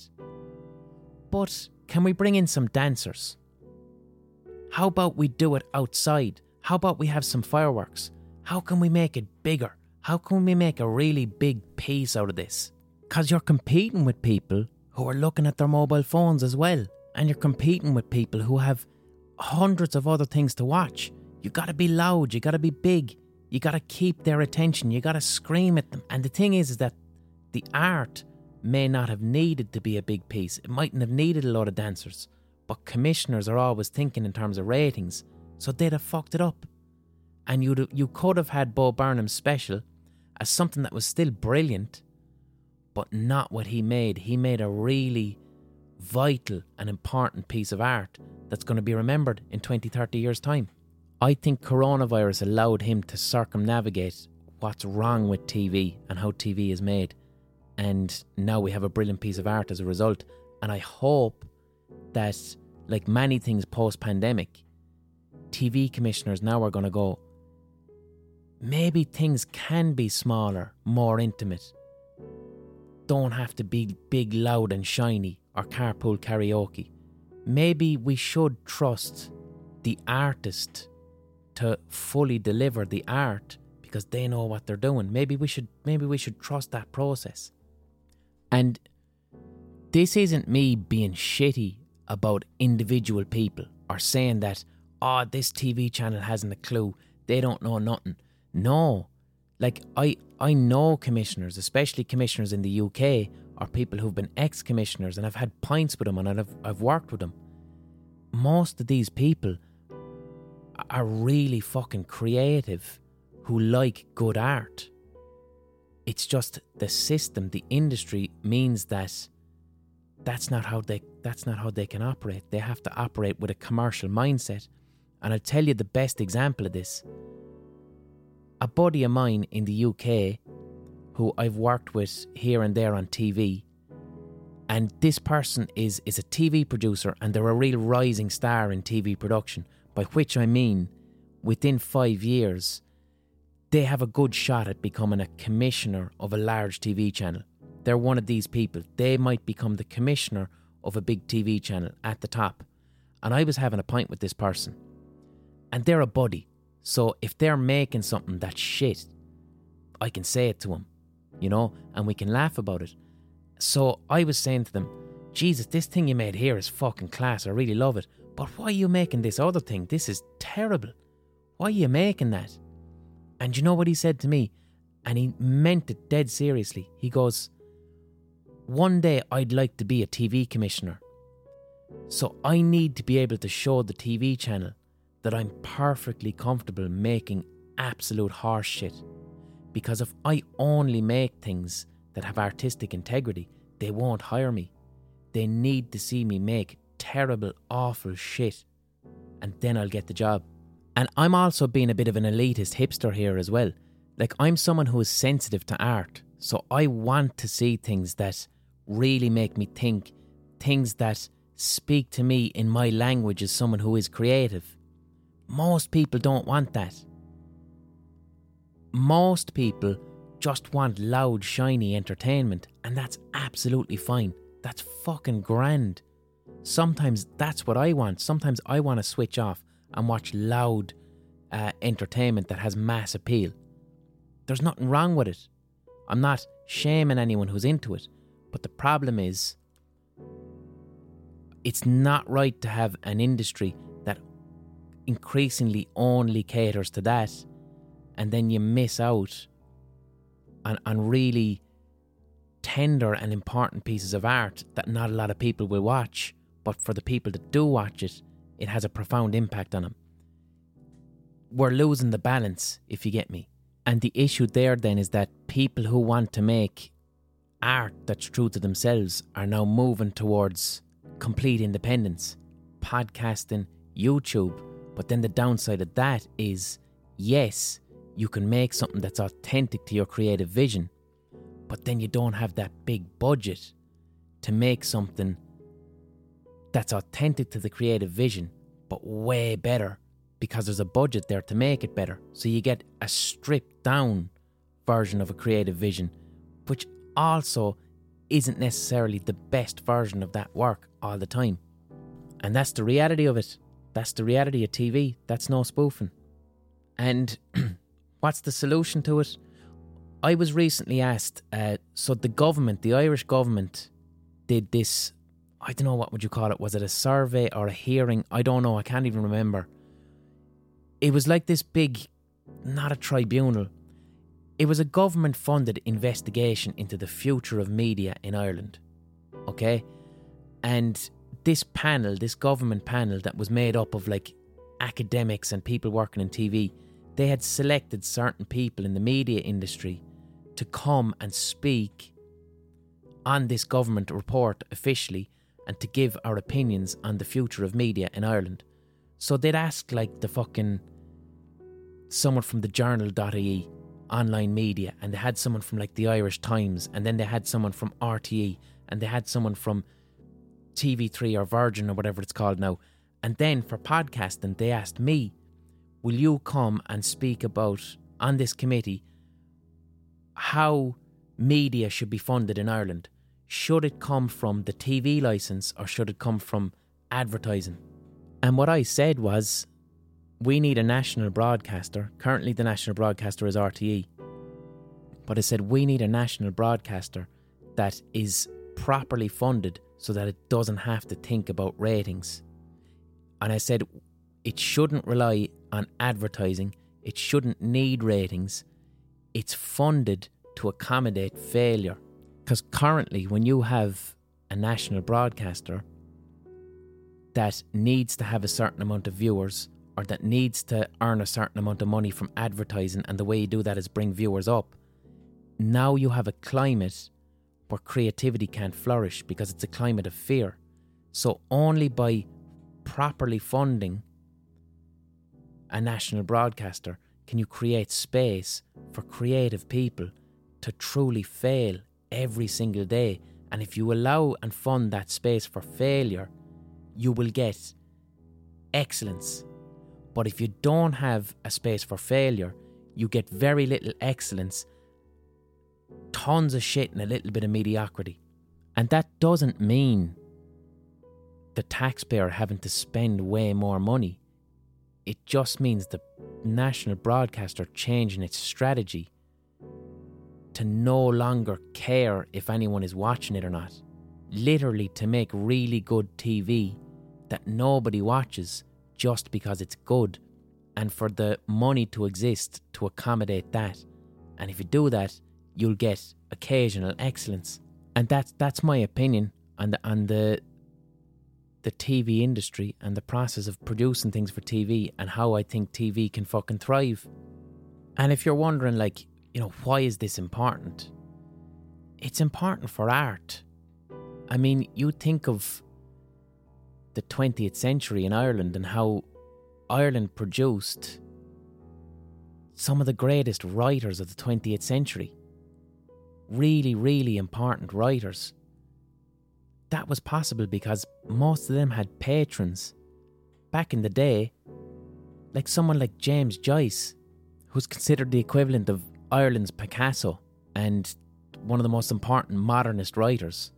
Speaker 1: But can we bring in some dancers? How about we do it outside? How about we have some fireworks? How can we make it bigger? How can we make a really big piece out of this? Because you're competing with people who are looking at their mobile phones as well. And you're competing with people who have hundreds of other things to watch. You got to be loud, you got to be big, you got to keep their attention, you got to scream at them. And the thing is that the art may not have needed to be a big piece. It mightn't have needed a lot of dancers. But commissioners are always thinking in terms of ratings, so they'd have fucked it up. And you could have had Bo Burnham's special as something that was still brilliant, but not what he made. He made a really vital and important piece of art that's going to be remembered in 20, 30 years' time. I think coronavirus allowed him to circumnavigate what's wrong with TV and how TV is made. And now we have a brilliant piece of art as a result. And I hope that, like many things post-pandemic, TV commissioners now are going to go, maybe things can be smaller, more intimate. Don't have to be big, loud and shiny or carpool karaoke. Maybe we should trust the artist to fully deliver the art because they know what they're doing. Maybe we should trust that process. And this isn't me being shitty about individual people or saying that, oh, this TV channel hasn't a clue, they don't know nothing. No, like I know commissioners, especially commissioners in the UK, or people who've been ex-commissioners, and I've had pints with them and I've worked with them. Most of these people are really fucking creative who like good art. It's just the system, the industry means that that's not how they can operate. They have to operate with a commercial mindset. And I'll tell you the best example of this. A buddy of mine in the UK who I've worked with here and there on TV, and this person is a TV producer, and they're a real rising star in TV production, by which I mean within 5 years they have a good shot at becoming a commissioner of a large TV channel. They're one of these people. They might become the commissioner of a big TV channel at the top. And I was having a pint with this person, and they're a buddy. So if they're making something that's shit, I can say it to them, you know, and we can laugh about it. So I was saying to them, Jesus, this thing you made here is fucking class. I really love it. But why are you making this other thing? This is terrible. Why are you making that? And you know what he said to me? And he meant it dead seriously. He goes, one day I'd like to be a TV commissioner. So I need to be able to show the TV channel that I'm perfectly comfortable making absolute horse shit. Because if I only make things that have artistic integrity, they won't hire me. They need to see me make terrible, awful shit, and then I'll get the job. And I'm also being a bit of an elitist hipster here as well. Like, I'm someone who is sensitive to art, so I want to see things that really make me think, things that speak to me in my language as someone who is creative. Most people don't want that. Most people just want loud, shiny entertainment, and that's absolutely fine. That's fucking grand. Sometimes that's what I want. Sometimes I want to switch off and watch loud entertainment that has mass appeal. There's nothing wrong with it. I'm not shaming anyone who's into it. But the problem is, it's not right to have an industry that increasingly only caters to that, and then you miss out on really tender and important pieces of art that not a lot of people will watch, but for the people that do watch it, it has a profound impact on them. We're losing the balance, if you get me. And the issue there then is that people who want to make art that's true to themselves are now moving towards complete independence, podcasting, YouTube. But then the downside of that is, yes, you can make something that's authentic to your creative vision, but then you don't have that big budget to make something that's authentic to the creative vision, but way better, because there's a budget there to make it better. So you get a stripped down version of a creative vision, which also isn't necessarily the best version of that work all the time. And that's the reality of it. That's the reality of TV. That's no spoofing. And what's the solution to it? I was recently asked, so the government, the Irish government, did this, I don't know, what would you call it? Was it a survey or a hearing? I don't know, I can't even remember. It was like this big, not a tribunal. It was a government-funded investigation into the future of media in Ireland. Okay? And this panel, this government panel that was made up of like academics and people working in TV, they had selected certain people in the media industry to come and speak on this government report officially and to give our opinions on the future of media in Ireland. So they'd ask like the fucking someone from the journal.ie online media, and they had someone from like the Irish Times, and then they had someone from RTE, and they had someone from TV3 or Virgin or whatever it's called now. And then for podcasting, they asked me, will you come and speak about, on this committee, how media should be funded in Ireland? Should it come from the TV licence or should it come from advertising? And what I said was, we need a national broadcaster. Currently the national broadcaster is RTE. But I said, we need a national broadcaster that is properly funded so that it doesn't have to think about ratings. And I said, it shouldn't rely on advertising. It shouldn't need ratings. It's funded to accommodate failure. Because currently, when you have a national broadcaster that needs to have a certain amount of viewers, or that needs to earn a certain amount of money from advertising, and the way you do that is bring viewers up, now you have a climate where creativity can't flourish because it's a climate of fear. So only by properly funding a national broadcaster can you create space for creative people to truly fail every single day. And if you allow and fund that space for failure, you will get excellence. But if you don't have a space for failure, you get very little excellence, tons of shit and a little bit of mediocrity. And that doesn't mean the taxpayer having to spend way more money. It just means the national broadcaster changing its strategy to no longer care if anyone is watching it or not. Literally to make really good TV that nobody watches just because it's good, and for the money to exist to accommodate that. And if you do that, you'll get occasional excellence. And that's my opinion on the TV industry and the process of producing things for TV, and how I think TV can fucking thrive. And if you're wondering, like, you know, why is this important? It's important for art. I mean, you think of the 20th century in Ireland and how Ireland produced some of the greatest writers of the 20th century. Really, really important writers. That was possible because most of them had patrons. Back in the day, like someone like James Joyce, who's considered the equivalent of Ireland's Picasso and one of the most important modernist writers.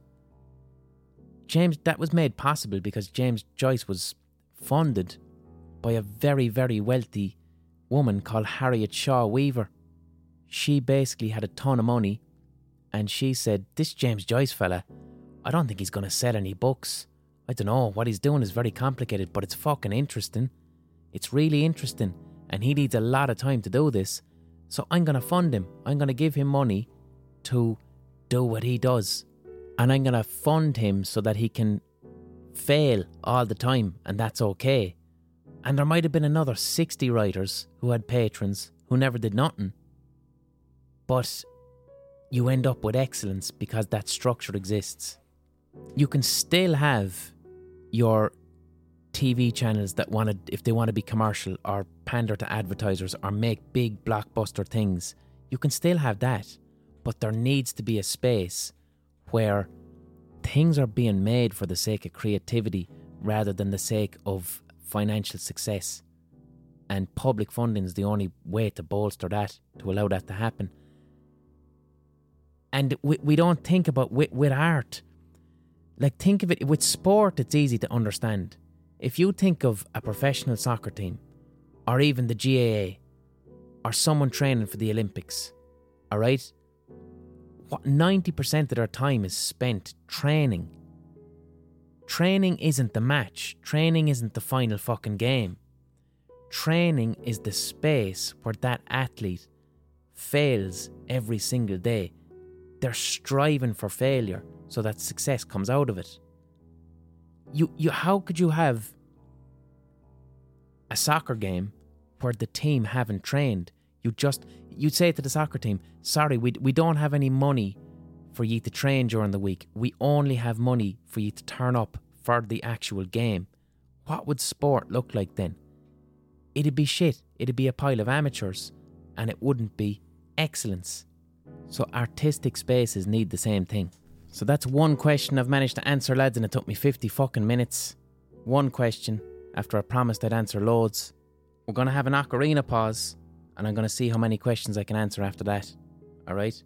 Speaker 1: That was made possible because James Joyce was funded by a very, very wealthy woman called Harriet Shaw Weaver. She basically had a ton of money, and she said, this James Joyce fella, I don't think he's going to sell any books. I don't know, what he's doing is very complicated, but it's fucking interesting. It's really interesting, and he needs a lot of time to do this. So I'm going to fund him. I'm going to give him money to do what he does. And I'm going to fund him so that he can fail all the time, and that's okay. And there might have been another 60 writers who had patrons who never did nothing. But you end up with excellence because that structure exists. You can still have your TV channels that if they want to be commercial or pander to advertisers or make big blockbuster things. You can still have that, but there needs to be a space where things are being made for the sake of creativity rather than the sake of financial success. And public funding is the only way to bolster that, to allow that to happen. And we don't think about with art. Like, think of it, with sport, it's easy to understand. If you think of a professional soccer team, or even the GAA, or someone training for the Olympics, alright? What 90% of their time is spent training. Training isn't the match. Training isn't the final fucking game. Training is the space where that athlete fails every single day. They're striving for failure so that success comes out of it. How could you have a soccer game where the team haven't trained? You'd say to the soccer team, sorry, we don't have any money for you to train during the week. We only have money for you to turn up for the actual game. What would sport look like then? It'd be shit. It'd be a pile of amateurs, and it wouldn't be excellence. So artistic spaces need the same thing. So that's one question I've managed to answer, lads, and it took me 50 fucking minutes. One question, after I promised I'd answer loads. We're going to have an ocarina pause, and I'm going to see how many questions I can answer after that. Alright?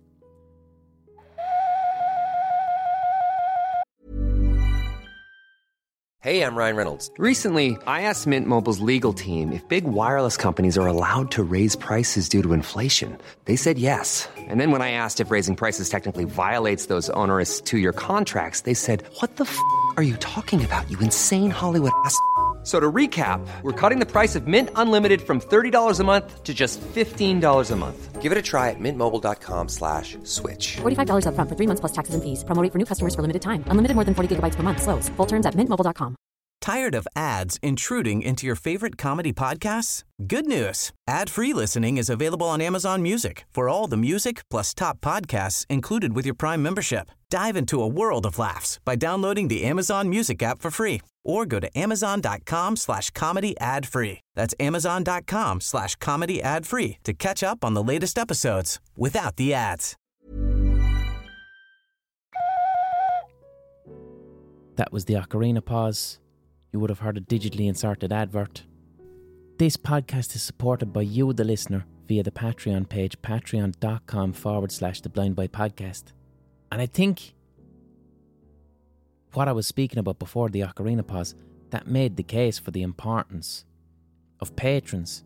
Speaker 3: Hey, I'm Ryan Reynolds. Recently, I asked Mint Mobile's legal team if big wireless companies are allowed to raise prices due to inflation. They said yes. And then when I asked if raising prices technically violates those onerous two-year contracts, they said, "What the f*** are you talking about, you insane Hollywood ass?" So to recap, we're cutting the price of Mint Unlimited from $30 a month to just $15 a month. Give it a try at mintmobile.com/switch.
Speaker 4: $45 up front for 3 months plus taxes and fees. Promo rate for new customers for limited time. Unlimited more than 40 gigabytes per month. Slows full terms at mintmobile.com.
Speaker 5: Tired of ads intruding into your favorite comedy podcasts? Good news. Ad-free listening is available on Amazon Music for all the music plus top podcasts included with your Prime membership. Dive into a world of laughs by downloading the Amazon Music app for free or go to amazon.com/comedy ad-free. That's amazon.com/comedy ad-free to catch up on the latest episodes without the ads.
Speaker 1: That was the ocarina pause. You would have heard a digitally inserted advert. This podcast is supported by you, the listener, via the Patreon page, patreon.com/The Blind Boy Podcast. And I think what I was speaking about before the ocarina pause, that made the case for the importance of patrons.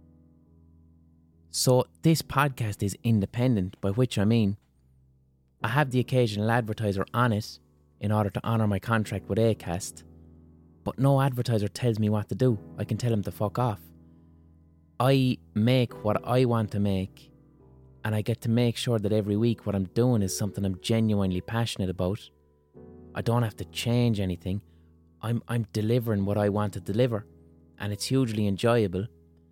Speaker 1: So this podcast is independent, by which I mean I have the occasional advertiser on it in order to honour my contract with Acast. But no advertiser tells me what to do. I can tell them to fuck off. I make what I want to make, and I get to make sure that every week what I'm doing is something I'm genuinely passionate about. I don't have to change anything. I'm delivering what I want to deliver, and it's hugely enjoyable.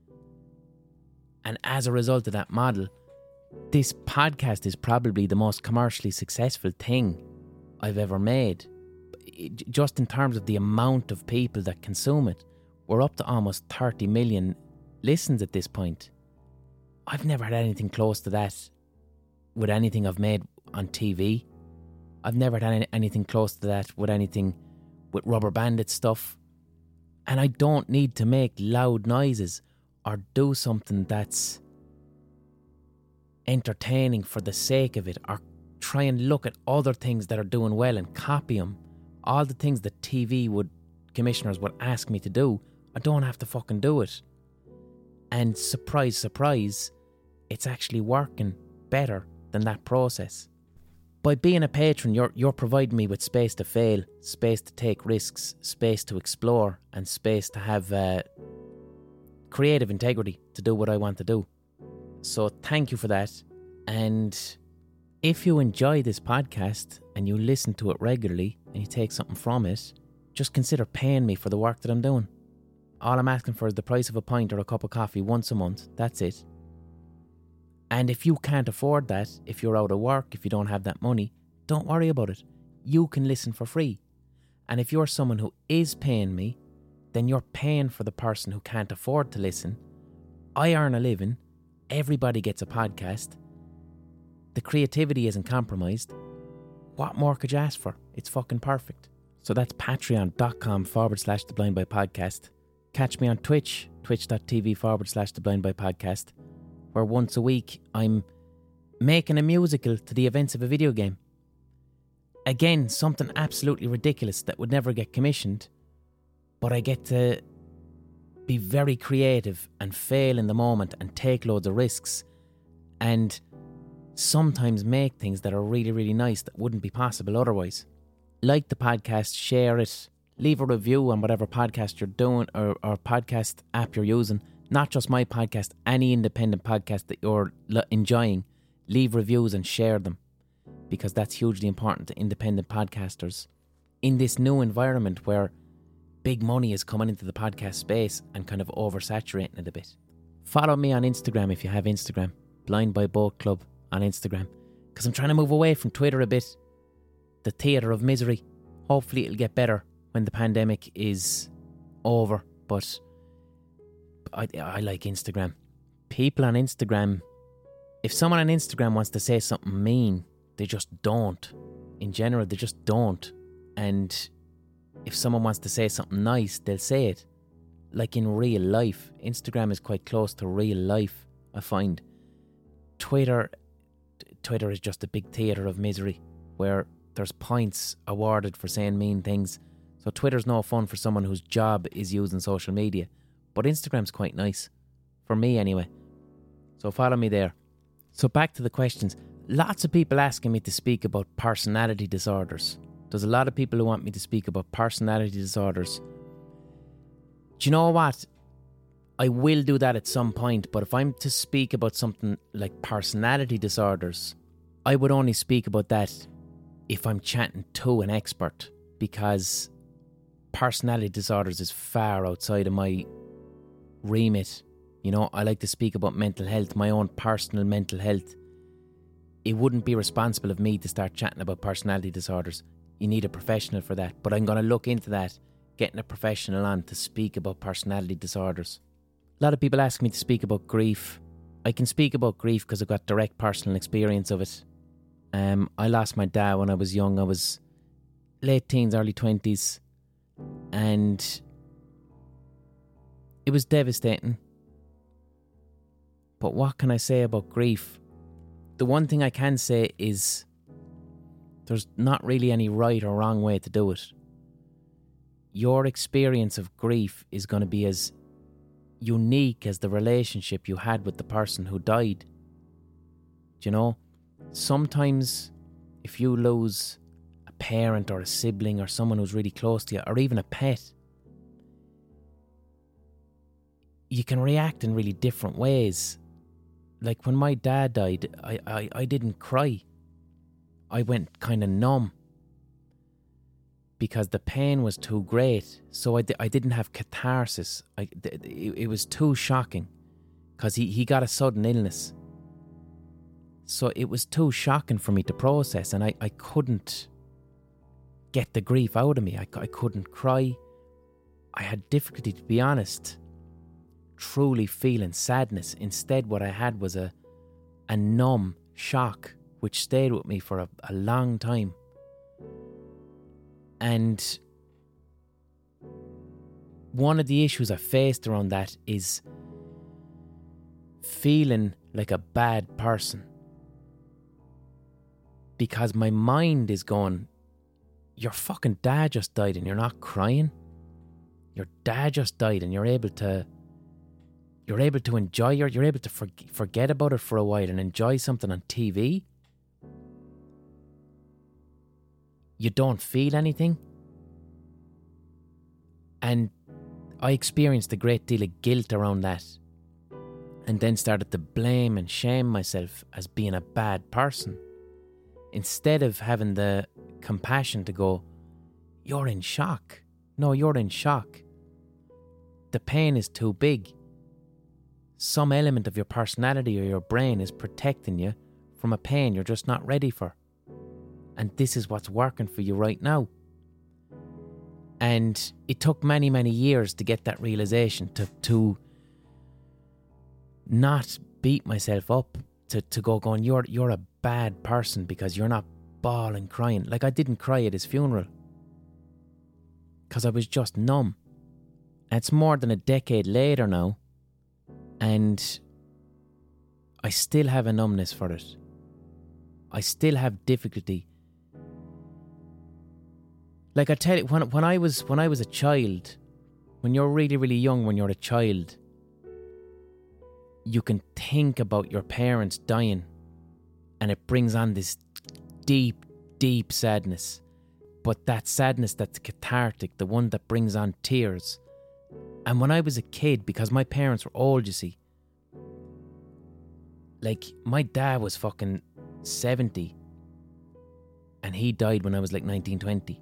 Speaker 1: And as a result of that model, this podcast is probably the most commercially successful thing I've ever made. Just in terms of the amount of people that consume it, we're up to almost 30 million listens at this point. I've never had anything close to that with anything I've made on TV. I've never had anything close to that with anything with Rubber Bandit stuff. And I don't need to make loud noises or do something that's entertaining for the sake of it, or try and look at other things that are doing well and copy them. All the things that TV commissioners would ask me to do, I don't have to fucking do it. And surprise, surprise, it's actually working better than that process. By being a patron, you're providing me with space to fail, space to take risks, space to explore, and space to have creative integrity to do what I want to do. So thank you for that. And if you enjoy this podcast and you listen to it regularly and you take something from it, just consider paying me for the work that I'm doing. All I'm asking for is the price of a pint or a cup of coffee once a month. That's it. And if you can't afford that, if you're out of work, if you don't have that money, don't worry about it. You can listen for free. And if you're someone who is paying me, then you're paying for the person who can't afford to listen. I earn a living. Everybody gets a podcast. The creativity isn't compromised. What more could you ask for? It's fucking perfect. So that's patreon.com/The Blind Boy Podcast. Catch me on Twitch, twitch.tv/The Blind Boy Podcast, where once a week I'm making a musical to the events of a video game. Again, something absolutely ridiculous that would never get commissioned, but I get to be very creative and fail in the moment and take loads of risks and sometimes make things that are really, really nice that wouldn't be possible otherwise. Like the podcast, share it, leave a review on whatever podcast you're doing or podcast app you're using. Not just my podcast, any independent podcast that you're enjoying. Leave reviews and share them, because that's hugely important to independent podcasters. In this new environment where big money is coming into the podcast space and kind of oversaturating it a bit. Follow me on Instagram if you have Instagram. Blind Boy Boat Club on Instagram, because I'm trying to move away from Twitter a bit. The theatre of misery. Hopefully it'll get better when the pandemic is over, but I like Instagram. People on Instagram If someone on Instagram wants to say something mean, they just don't. In general, they just don't. And if someone wants to say something nice, they'll say it. Like in real life. Instagram is quite close to real life, I find. Twitter is just a big theatre of misery where there's points awarded for saying mean things. So Twitter's no fun for someone whose job is using social media. But Instagram's quite nice. For me anyway. So follow me there. So back to the questions. Lots of people asking me to speak about personality disorders. There's a lot of people who want me to speak about personality disorders. Do you know what? I will do that at some point, but if I'm to speak about something like personality disorders, I would only speak about that if I'm chatting to an expert, because personality disorders is far outside of my remit. You know, I like to speak about mental health, my own personal mental health. It wouldn't be responsible of me to start chatting about personality disorders. You need a professional for that, but I'm going to look into that, getting a professional on to speak about personality disorders. A lot of people ask me to speak about grief. I can speak about grief because I've got direct personal experience of it. I lost my dad when I was young. I was late teens, early 20s. And it was devastating. But what can I say about grief? The one thing I can say is there's not really any right or wrong way to do it. Your experience of grief is going to be as unique as the relationship you had with the person who died. Do you know? Sometimes if you lose a parent or a sibling or someone who's really close to you, or even a pet, you can react in really different ways. Like when my dad died, I didn't cry. I went kind of numb because the pain was too great. So I didn't have catharsis. It was too shocking because he got a sudden illness. So it was too shocking for me to process, and I couldn't get the grief out of me. I couldn't cry. I had difficulty, to be honest, truly feeling sadness. Instead, what I had was a numb shock which stayed with me for a long time. And one of the issues I faced around that is feeling like a bad person. Because my mind is going, your fucking dad just died and you're not crying. Your dad just died and you're able to enjoy, you're able to forget about it for a while and enjoy something on TV. You don't feel anything. And I experienced a great deal of guilt around that, and then started to blame and shame myself as being a bad person, instead of having the compassion to go, you're in shock. No, you're in shock. The pain is too big. Some element of your personality or your brain is protecting you from a pain you're just not ready for. And this is what's working for you right now. And it took many, many years to get that realization, to not beat myself up, to go going, you're a bad person because you're not bawling, crying. Like I didn't cry at his funeral because I was just numb. And it's more than a decade later now, and I still have a numbness for it. I still have difficulty. Like I tell you, when I was a child, when you're really, really young, when you're a child, you can think about your parents dying and it brings on this deep, deep sadness. But that sadness that's cathartic, the one that brings on tears. And when I was a kid, because my parents were old, you see, like my dad was fucking 70 and he died when I was like 19, 20.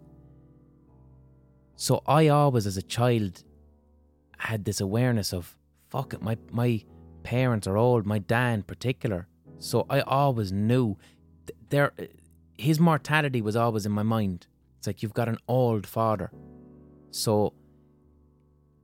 Speaker 1: So I always, as a child, had this awareness of, fuck it, my parents are old, my dad in particular. So I always knew his mortality was always in my mind. It's like, you've got an old father. So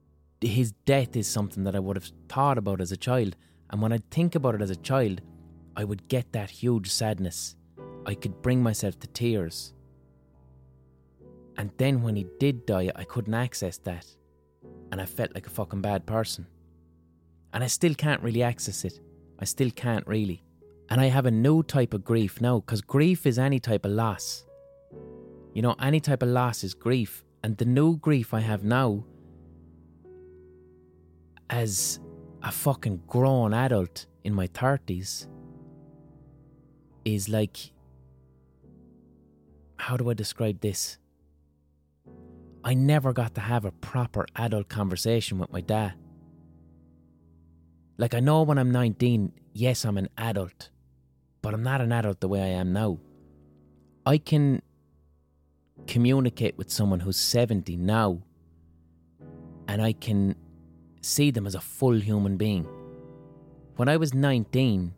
Speaker 1: his death is something that I would have thought about as a child. And when I think about it as a child, I would get that huge sadness. I could bring myself to tears. And then when he did die, I couldn't access that. And I felt like a fucking bad person. And I still can't really access it. I still can't really. And I have a new type of grief now, because grief is any type of loss. You know, any type of loss is grief. And the new grief I have now, as a fucking grown adult in my 30s, is like, how do I describe this? I never got to have a proper adult conversation with my dad. Like, I know when I'm 19, yes, I'm an adult, but I'm not an adult the way I am now. I can communicate with someone who's 70 now, and I can see them as a full human being. When I was 19,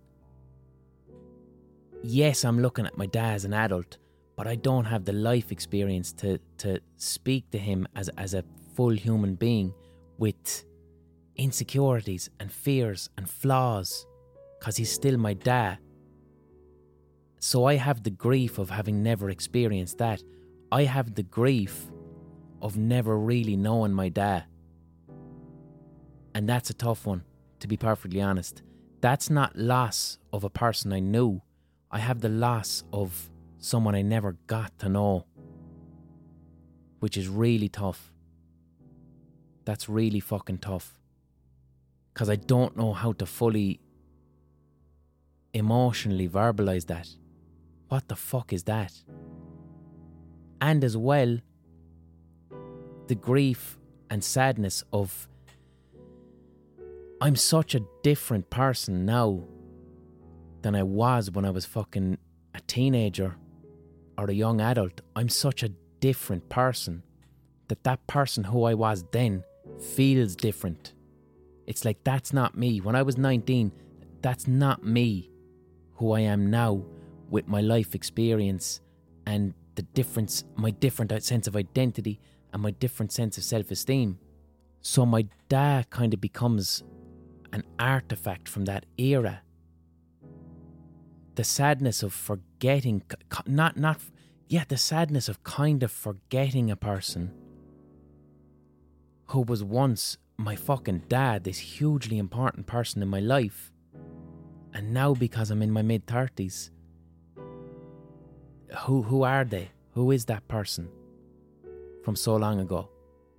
Speaker 1: yes, I'm looking at my dad as an adult, but I don't have the life experience to speak to him as a full human being with insecurities and fears and flaws, because he's still my dad. So I have the grief of having never experienced that. I have the grief of never really knowing my dad. And that's a tough one, to be perfectly honest. That's not loss of a person I knew. I have the loss of someone I never got to know, which is really tough. That's really fucking tough. Because I don't know how to fully emotionally verbalise that. What the fuck is that? And as well, the grief and sadness of, I'm such a different person now than I was when I was fucking a teenager or a young adult. I'm such a different person that person who I was then feels different. It's like, that's not me. When I was 19, that's not me who I am now, with my life experience and the difference, my different sense of identity and my different sense of self-esteem. So my dad kind of becomes an artifact from that era. The sadness of forgetting, the sadness of kind of forgetting a person who was once my fucking dad, this hugely important person in my life. And now, because I'm in my mid-30s, who are they? Who is that person from so long ago?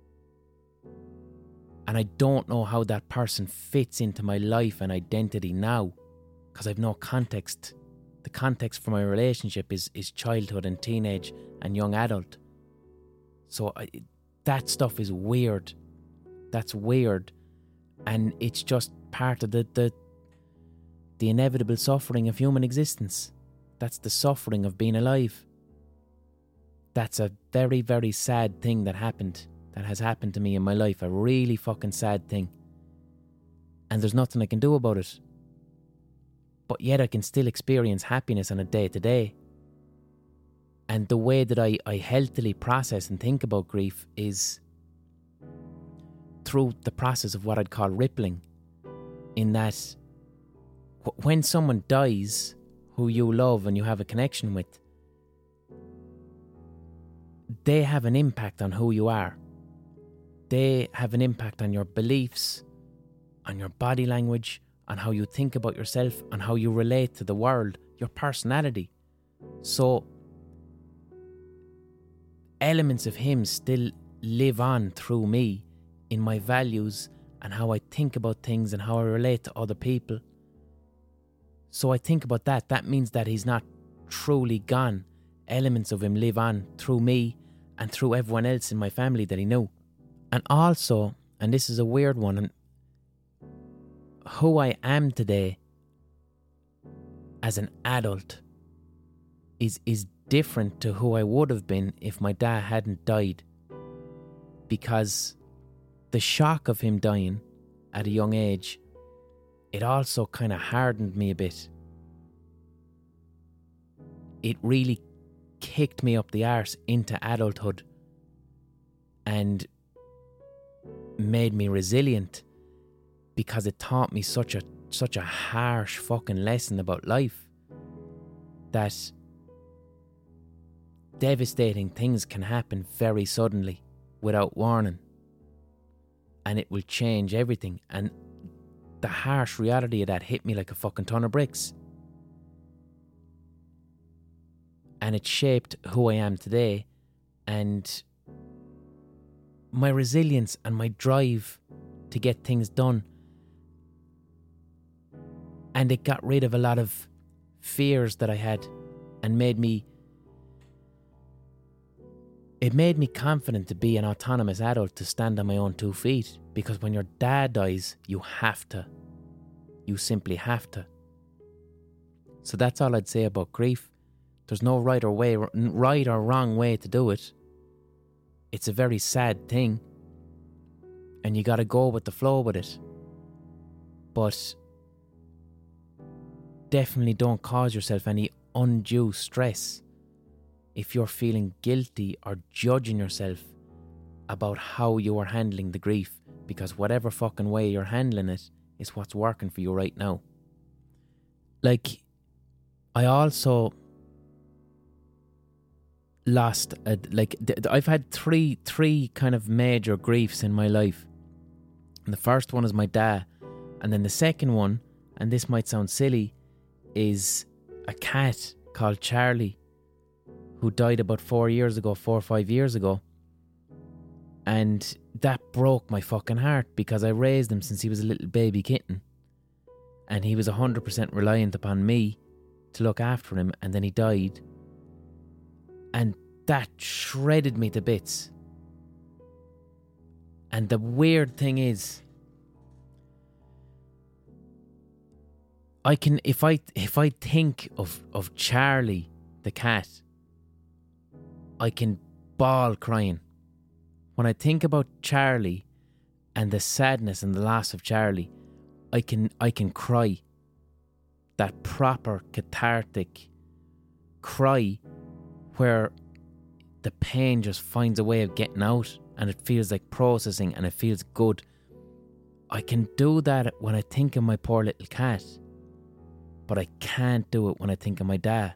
Speaker 1: And I don't know how that person fits into my life and identity now, because I've no context. The context for my relationship is childhood and teenage and young adult. So that stuff is weird. That's weird. And it's just part of the inevitable suffering of human existence. That's the suffering of being alive. That's a very, very sad thing that has happened to me in my life. A really fucking sad thing. And there's nothing I can do about it. But yet I can still experience happiness on a day-to-day. And the way that I healthily process and think about grief is through the process of what I'd call rippling. In that, when someone dies who you love and you have a connection with, they have an impact on who you are. They have an impact on your beliefs, on your body language, on how you think about yourself, on how you relate to the world, your personality. So, elements of him still live on through me in my values and how I think about things and how I relate to other people. So I think about that. That means that he's not truly gone. Elements of him live on through me and through everyone else in my family that he knew. And also, and this is a weird one, and who I am today as an adult is different to who I would have been if my dad hadn't died. Because the shock of him dying at a young age, it also kind of hardened me a bit. It really kicked me up the arse into adulthood and made me resilient, because it taught me such a such a harsh fucking lesson about life, that devastating things can happen very suddenly without warning, and it will change everything. And the harsh reality of that hit me like a fucking ton of bricks, and it shaped who I am today, and my resilience and my drive to get things done. And it got rid of a lot of fears that I had, and made me confident to be an autonomous adult, to stand on my own 2 feet. Because when your dad dies, you have to. You simply have to. So that's all I'd say about grief. There's no right or wrong way to do it. It's a very sad thing, and you gotta go with the flow with it. But definitely don't cause yourself any undue stress if you're feeling guilty or judging yourself about how you are handling the grief, because whatever fucking way you're handling it is what's working for you right now. Like, I also lost I've had three kind of major griefs in my life. And the first one is my dad, and then the second one, and this might sound silly, is a cat called Charlie, who died about 4 or 5 years ago. And that broke my fucking heart, because I raised him since he was a little baby kitten, and he was 100% reliant upon me to look after him, and then he died. And that shredded me to bits. And the weird thing is, I can, if I think of Charlie the cat, I can bawl crying. When I think about Charlie and the sadness and the loss of Charlie, I can cry. That proper cathartic cry where the pain just finds a way of getting out, and it feels like processing, and it feels good. I can do that when I think of my poor little cat, but I can't do it when I think of my dad.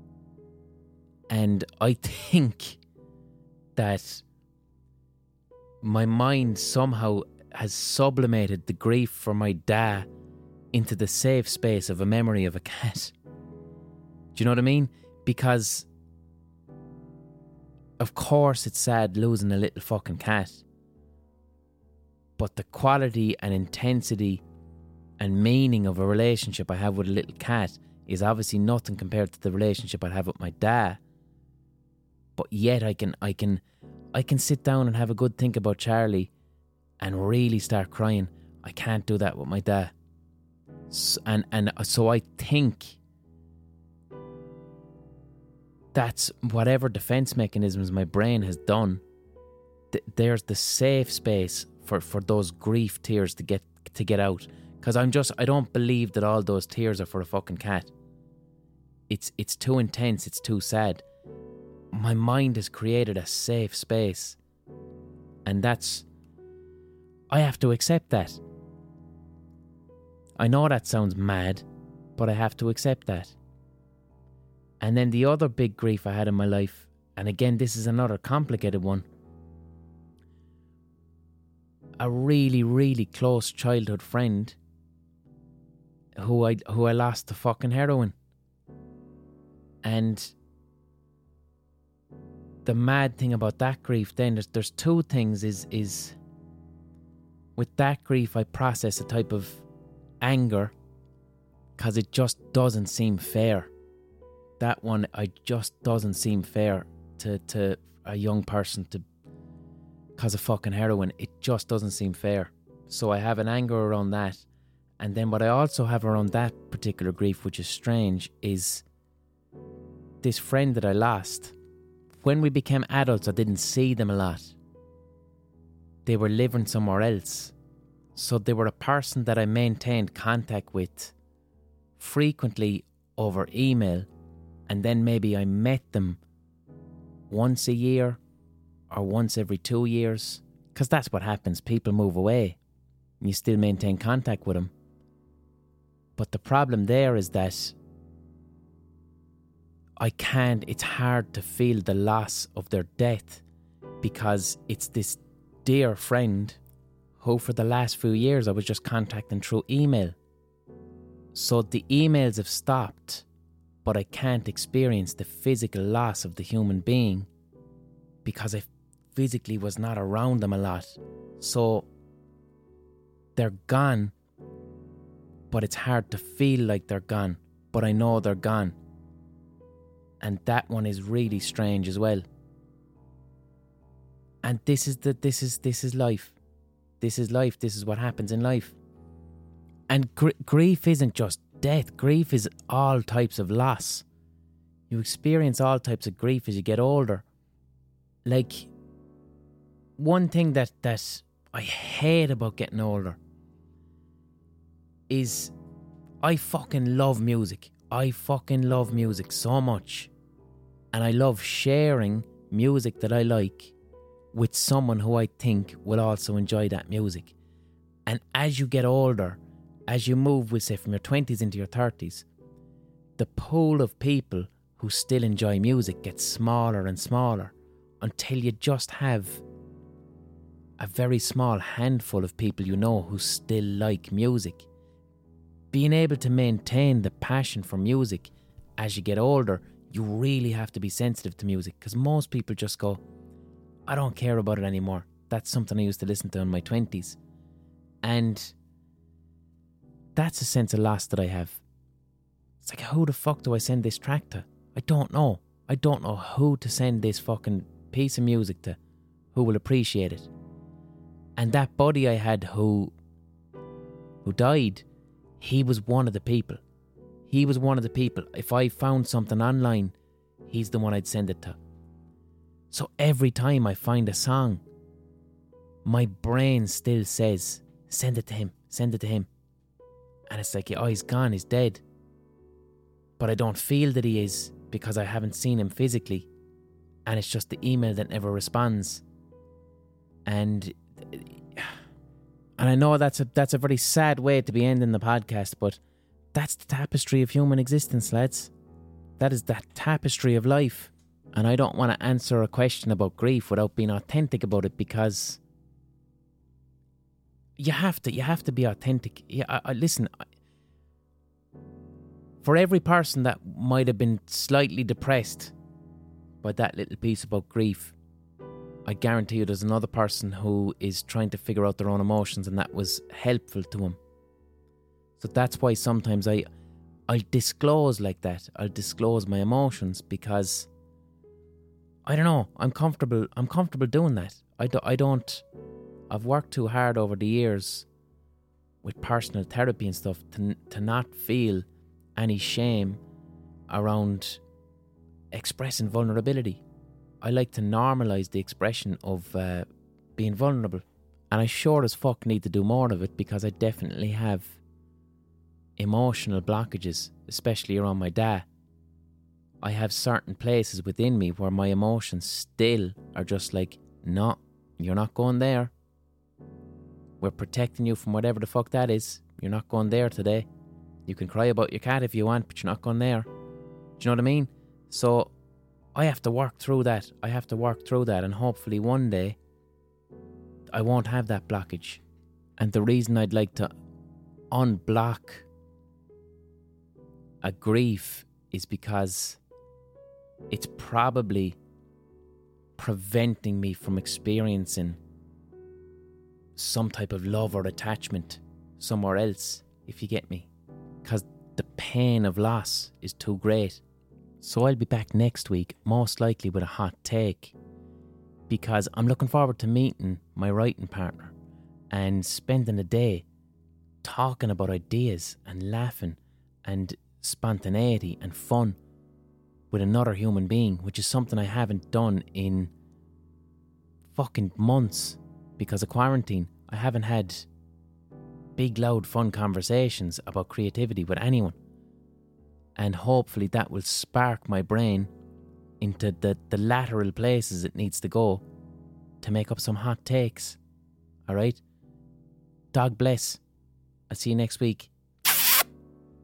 Speaker 1: And I think that my mind somehow has sublimated the grief for my dad into the safe space of a memory of a cat. Do you know what I mean? Because of course it's sad losing a little fucking cat, but the quality and intensity and meaning of a relationship I have with a little cat is obviously nothing compared to the relationship I have with my dad. But yet I can sit down and have a good think about Charlie and really start crying. I can't do that with my dad. So I think that's whatever defense mechanisms my brain has done. There's the safe space for those grief tears to get out. Because I don't believe that all those tears are for a fucking cat. It's too intense. It's too sad. My mind has created a safe space, and I have to accept that. I know that sounds mad, but I have to accept that. And then the other big grief I had in my life, and again this is another complicated one, a really, really close childhood friend who I lost to fucking heroin. And the mad thing about that grief then, there's two things is with that grief I process a type of anger because it just doesn't seem fair. That one, it just doesn't seem fair to a young person to, because of fucking heroin. It just doesn't seem fair. So I have an anger around that. And then what I also have around that particular grief, which is strange, is this friend that I lost. When we became adults, I didn't see them a lot. They were living somewhere else. So they were a person that I maintained contact with frequently over email, and then maybe I met them once a year or once every 2 years, because that's what happens. People move away and you still maintain contact with them. But the problem there is that it's hard to feel the loss of their death, because it's this dear friend who for the last few years I was just contacting through email. So the emails have stopped, but I can't experience the physical loss of the human being because I physically was not around them a lot. So they're gone, but it's hard to feel like they're gone, but I know they're gone. And that one is really strange as well. And this is life. This is life. This is what happens in life. And grief isn't just death. Grief is all types of loss. You experience all types of grief as you get older. Like, one thing that I hate about getting older is I fucking love music. I fucking love music so much. And I love sharing music that I like with someone who I think will also enjoy that music. And as you get older, as you move, we'll say, from your 20s into your 30s, the pool of people who still enjoy music gets smaller and smaller until you just have a very small handful of people you know who still like music. Being able to maintain the passion for music as you get older, you really have to be sensitive to music, because most people just go, I don't care about it anymore. That's something I used to listen to in my 20s. And that's a sense of loss that I have. It's like, who the fuck do I send this track to? I don't know. I don't know who to send this fucking piece of music to, who will appreciate it. And that buddy I had who died, he was one of the people. He was one of the people. If I found something online, he's the one I'd send it to. So every time I find a song, my brain still says, send it to him, send it to him. And it's like, oh, he's gone, he's dead. But I don't feel that he is, because I haven't seen him physically. And it's just the email that never responds. And I know that's a very sad way to be ending the podcast, but that's the tapestry of human existence, lads. That is the tapestry of life. And I don't want to answer a question about grief without being authentic about it, because you have to be authentic. Listen, for every person that might have been slightly depressed by that little piece about grief, I guarantee you there's another person who is trying to figure out their own emotions, and that was helpful to him. So that's why sometimes I'll disclose like that. I'll disclose my emotions, because I don't know, I'm comfortable doing that. I've worked too hard over the years with personal therapy and stuff to not feel any shame around expressing vulnerability. I like to normalise the expression of being vulnerable. And I sure as fuck need to do more of it, because I definitely have emotional blockages, especially around my dad. I have certain places within me where my emotions still are just like, no, you're not going there. We're protecting you from whatever the fuck that is. You're not going there today. You can cry about your cat if you want, but you're not going there. Do you know what I mean? So I have to work through that. And hopefully one day I won't have that blockage. And the reason I'd like to unblock a grief is because it's probably preventing me from experiencing some type of love or attachment somewhere else, if you get me. Because the pain of loss is too great. So I'll be back next week, most likely with a hot take, because I'm looking forward to meeting my writing partner and spending a day talking about ideas and laughing and spontaneity and fun with another human being, which is something I haven't done in fucking months because of quarantine. I haven't had big, loud, fun conversations about creativity with anyone. And hopefully that will spark my brain into the lateral places it needs to go to make up some hot takes. Alright? Dog bless. I'll see you next week.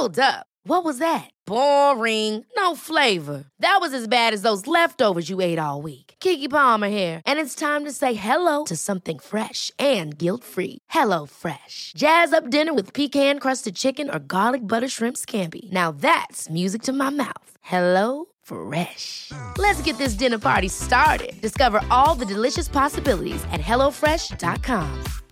Speaker 6: Hold up. What was that? Boring. No flavor. That was as bad as those leftovers you ate all week. Keke Palmer here, and it's time to say hello to something fresh and guilt-free. Hello Fresh. Jazz up dinner with pecan-crusted chicken or garlic butter shrimp scampi. Now that's music to my mouth. Hello Fresh. Let's get this dinner party started. Discover all the delicious possibilities at HelloFresh.com.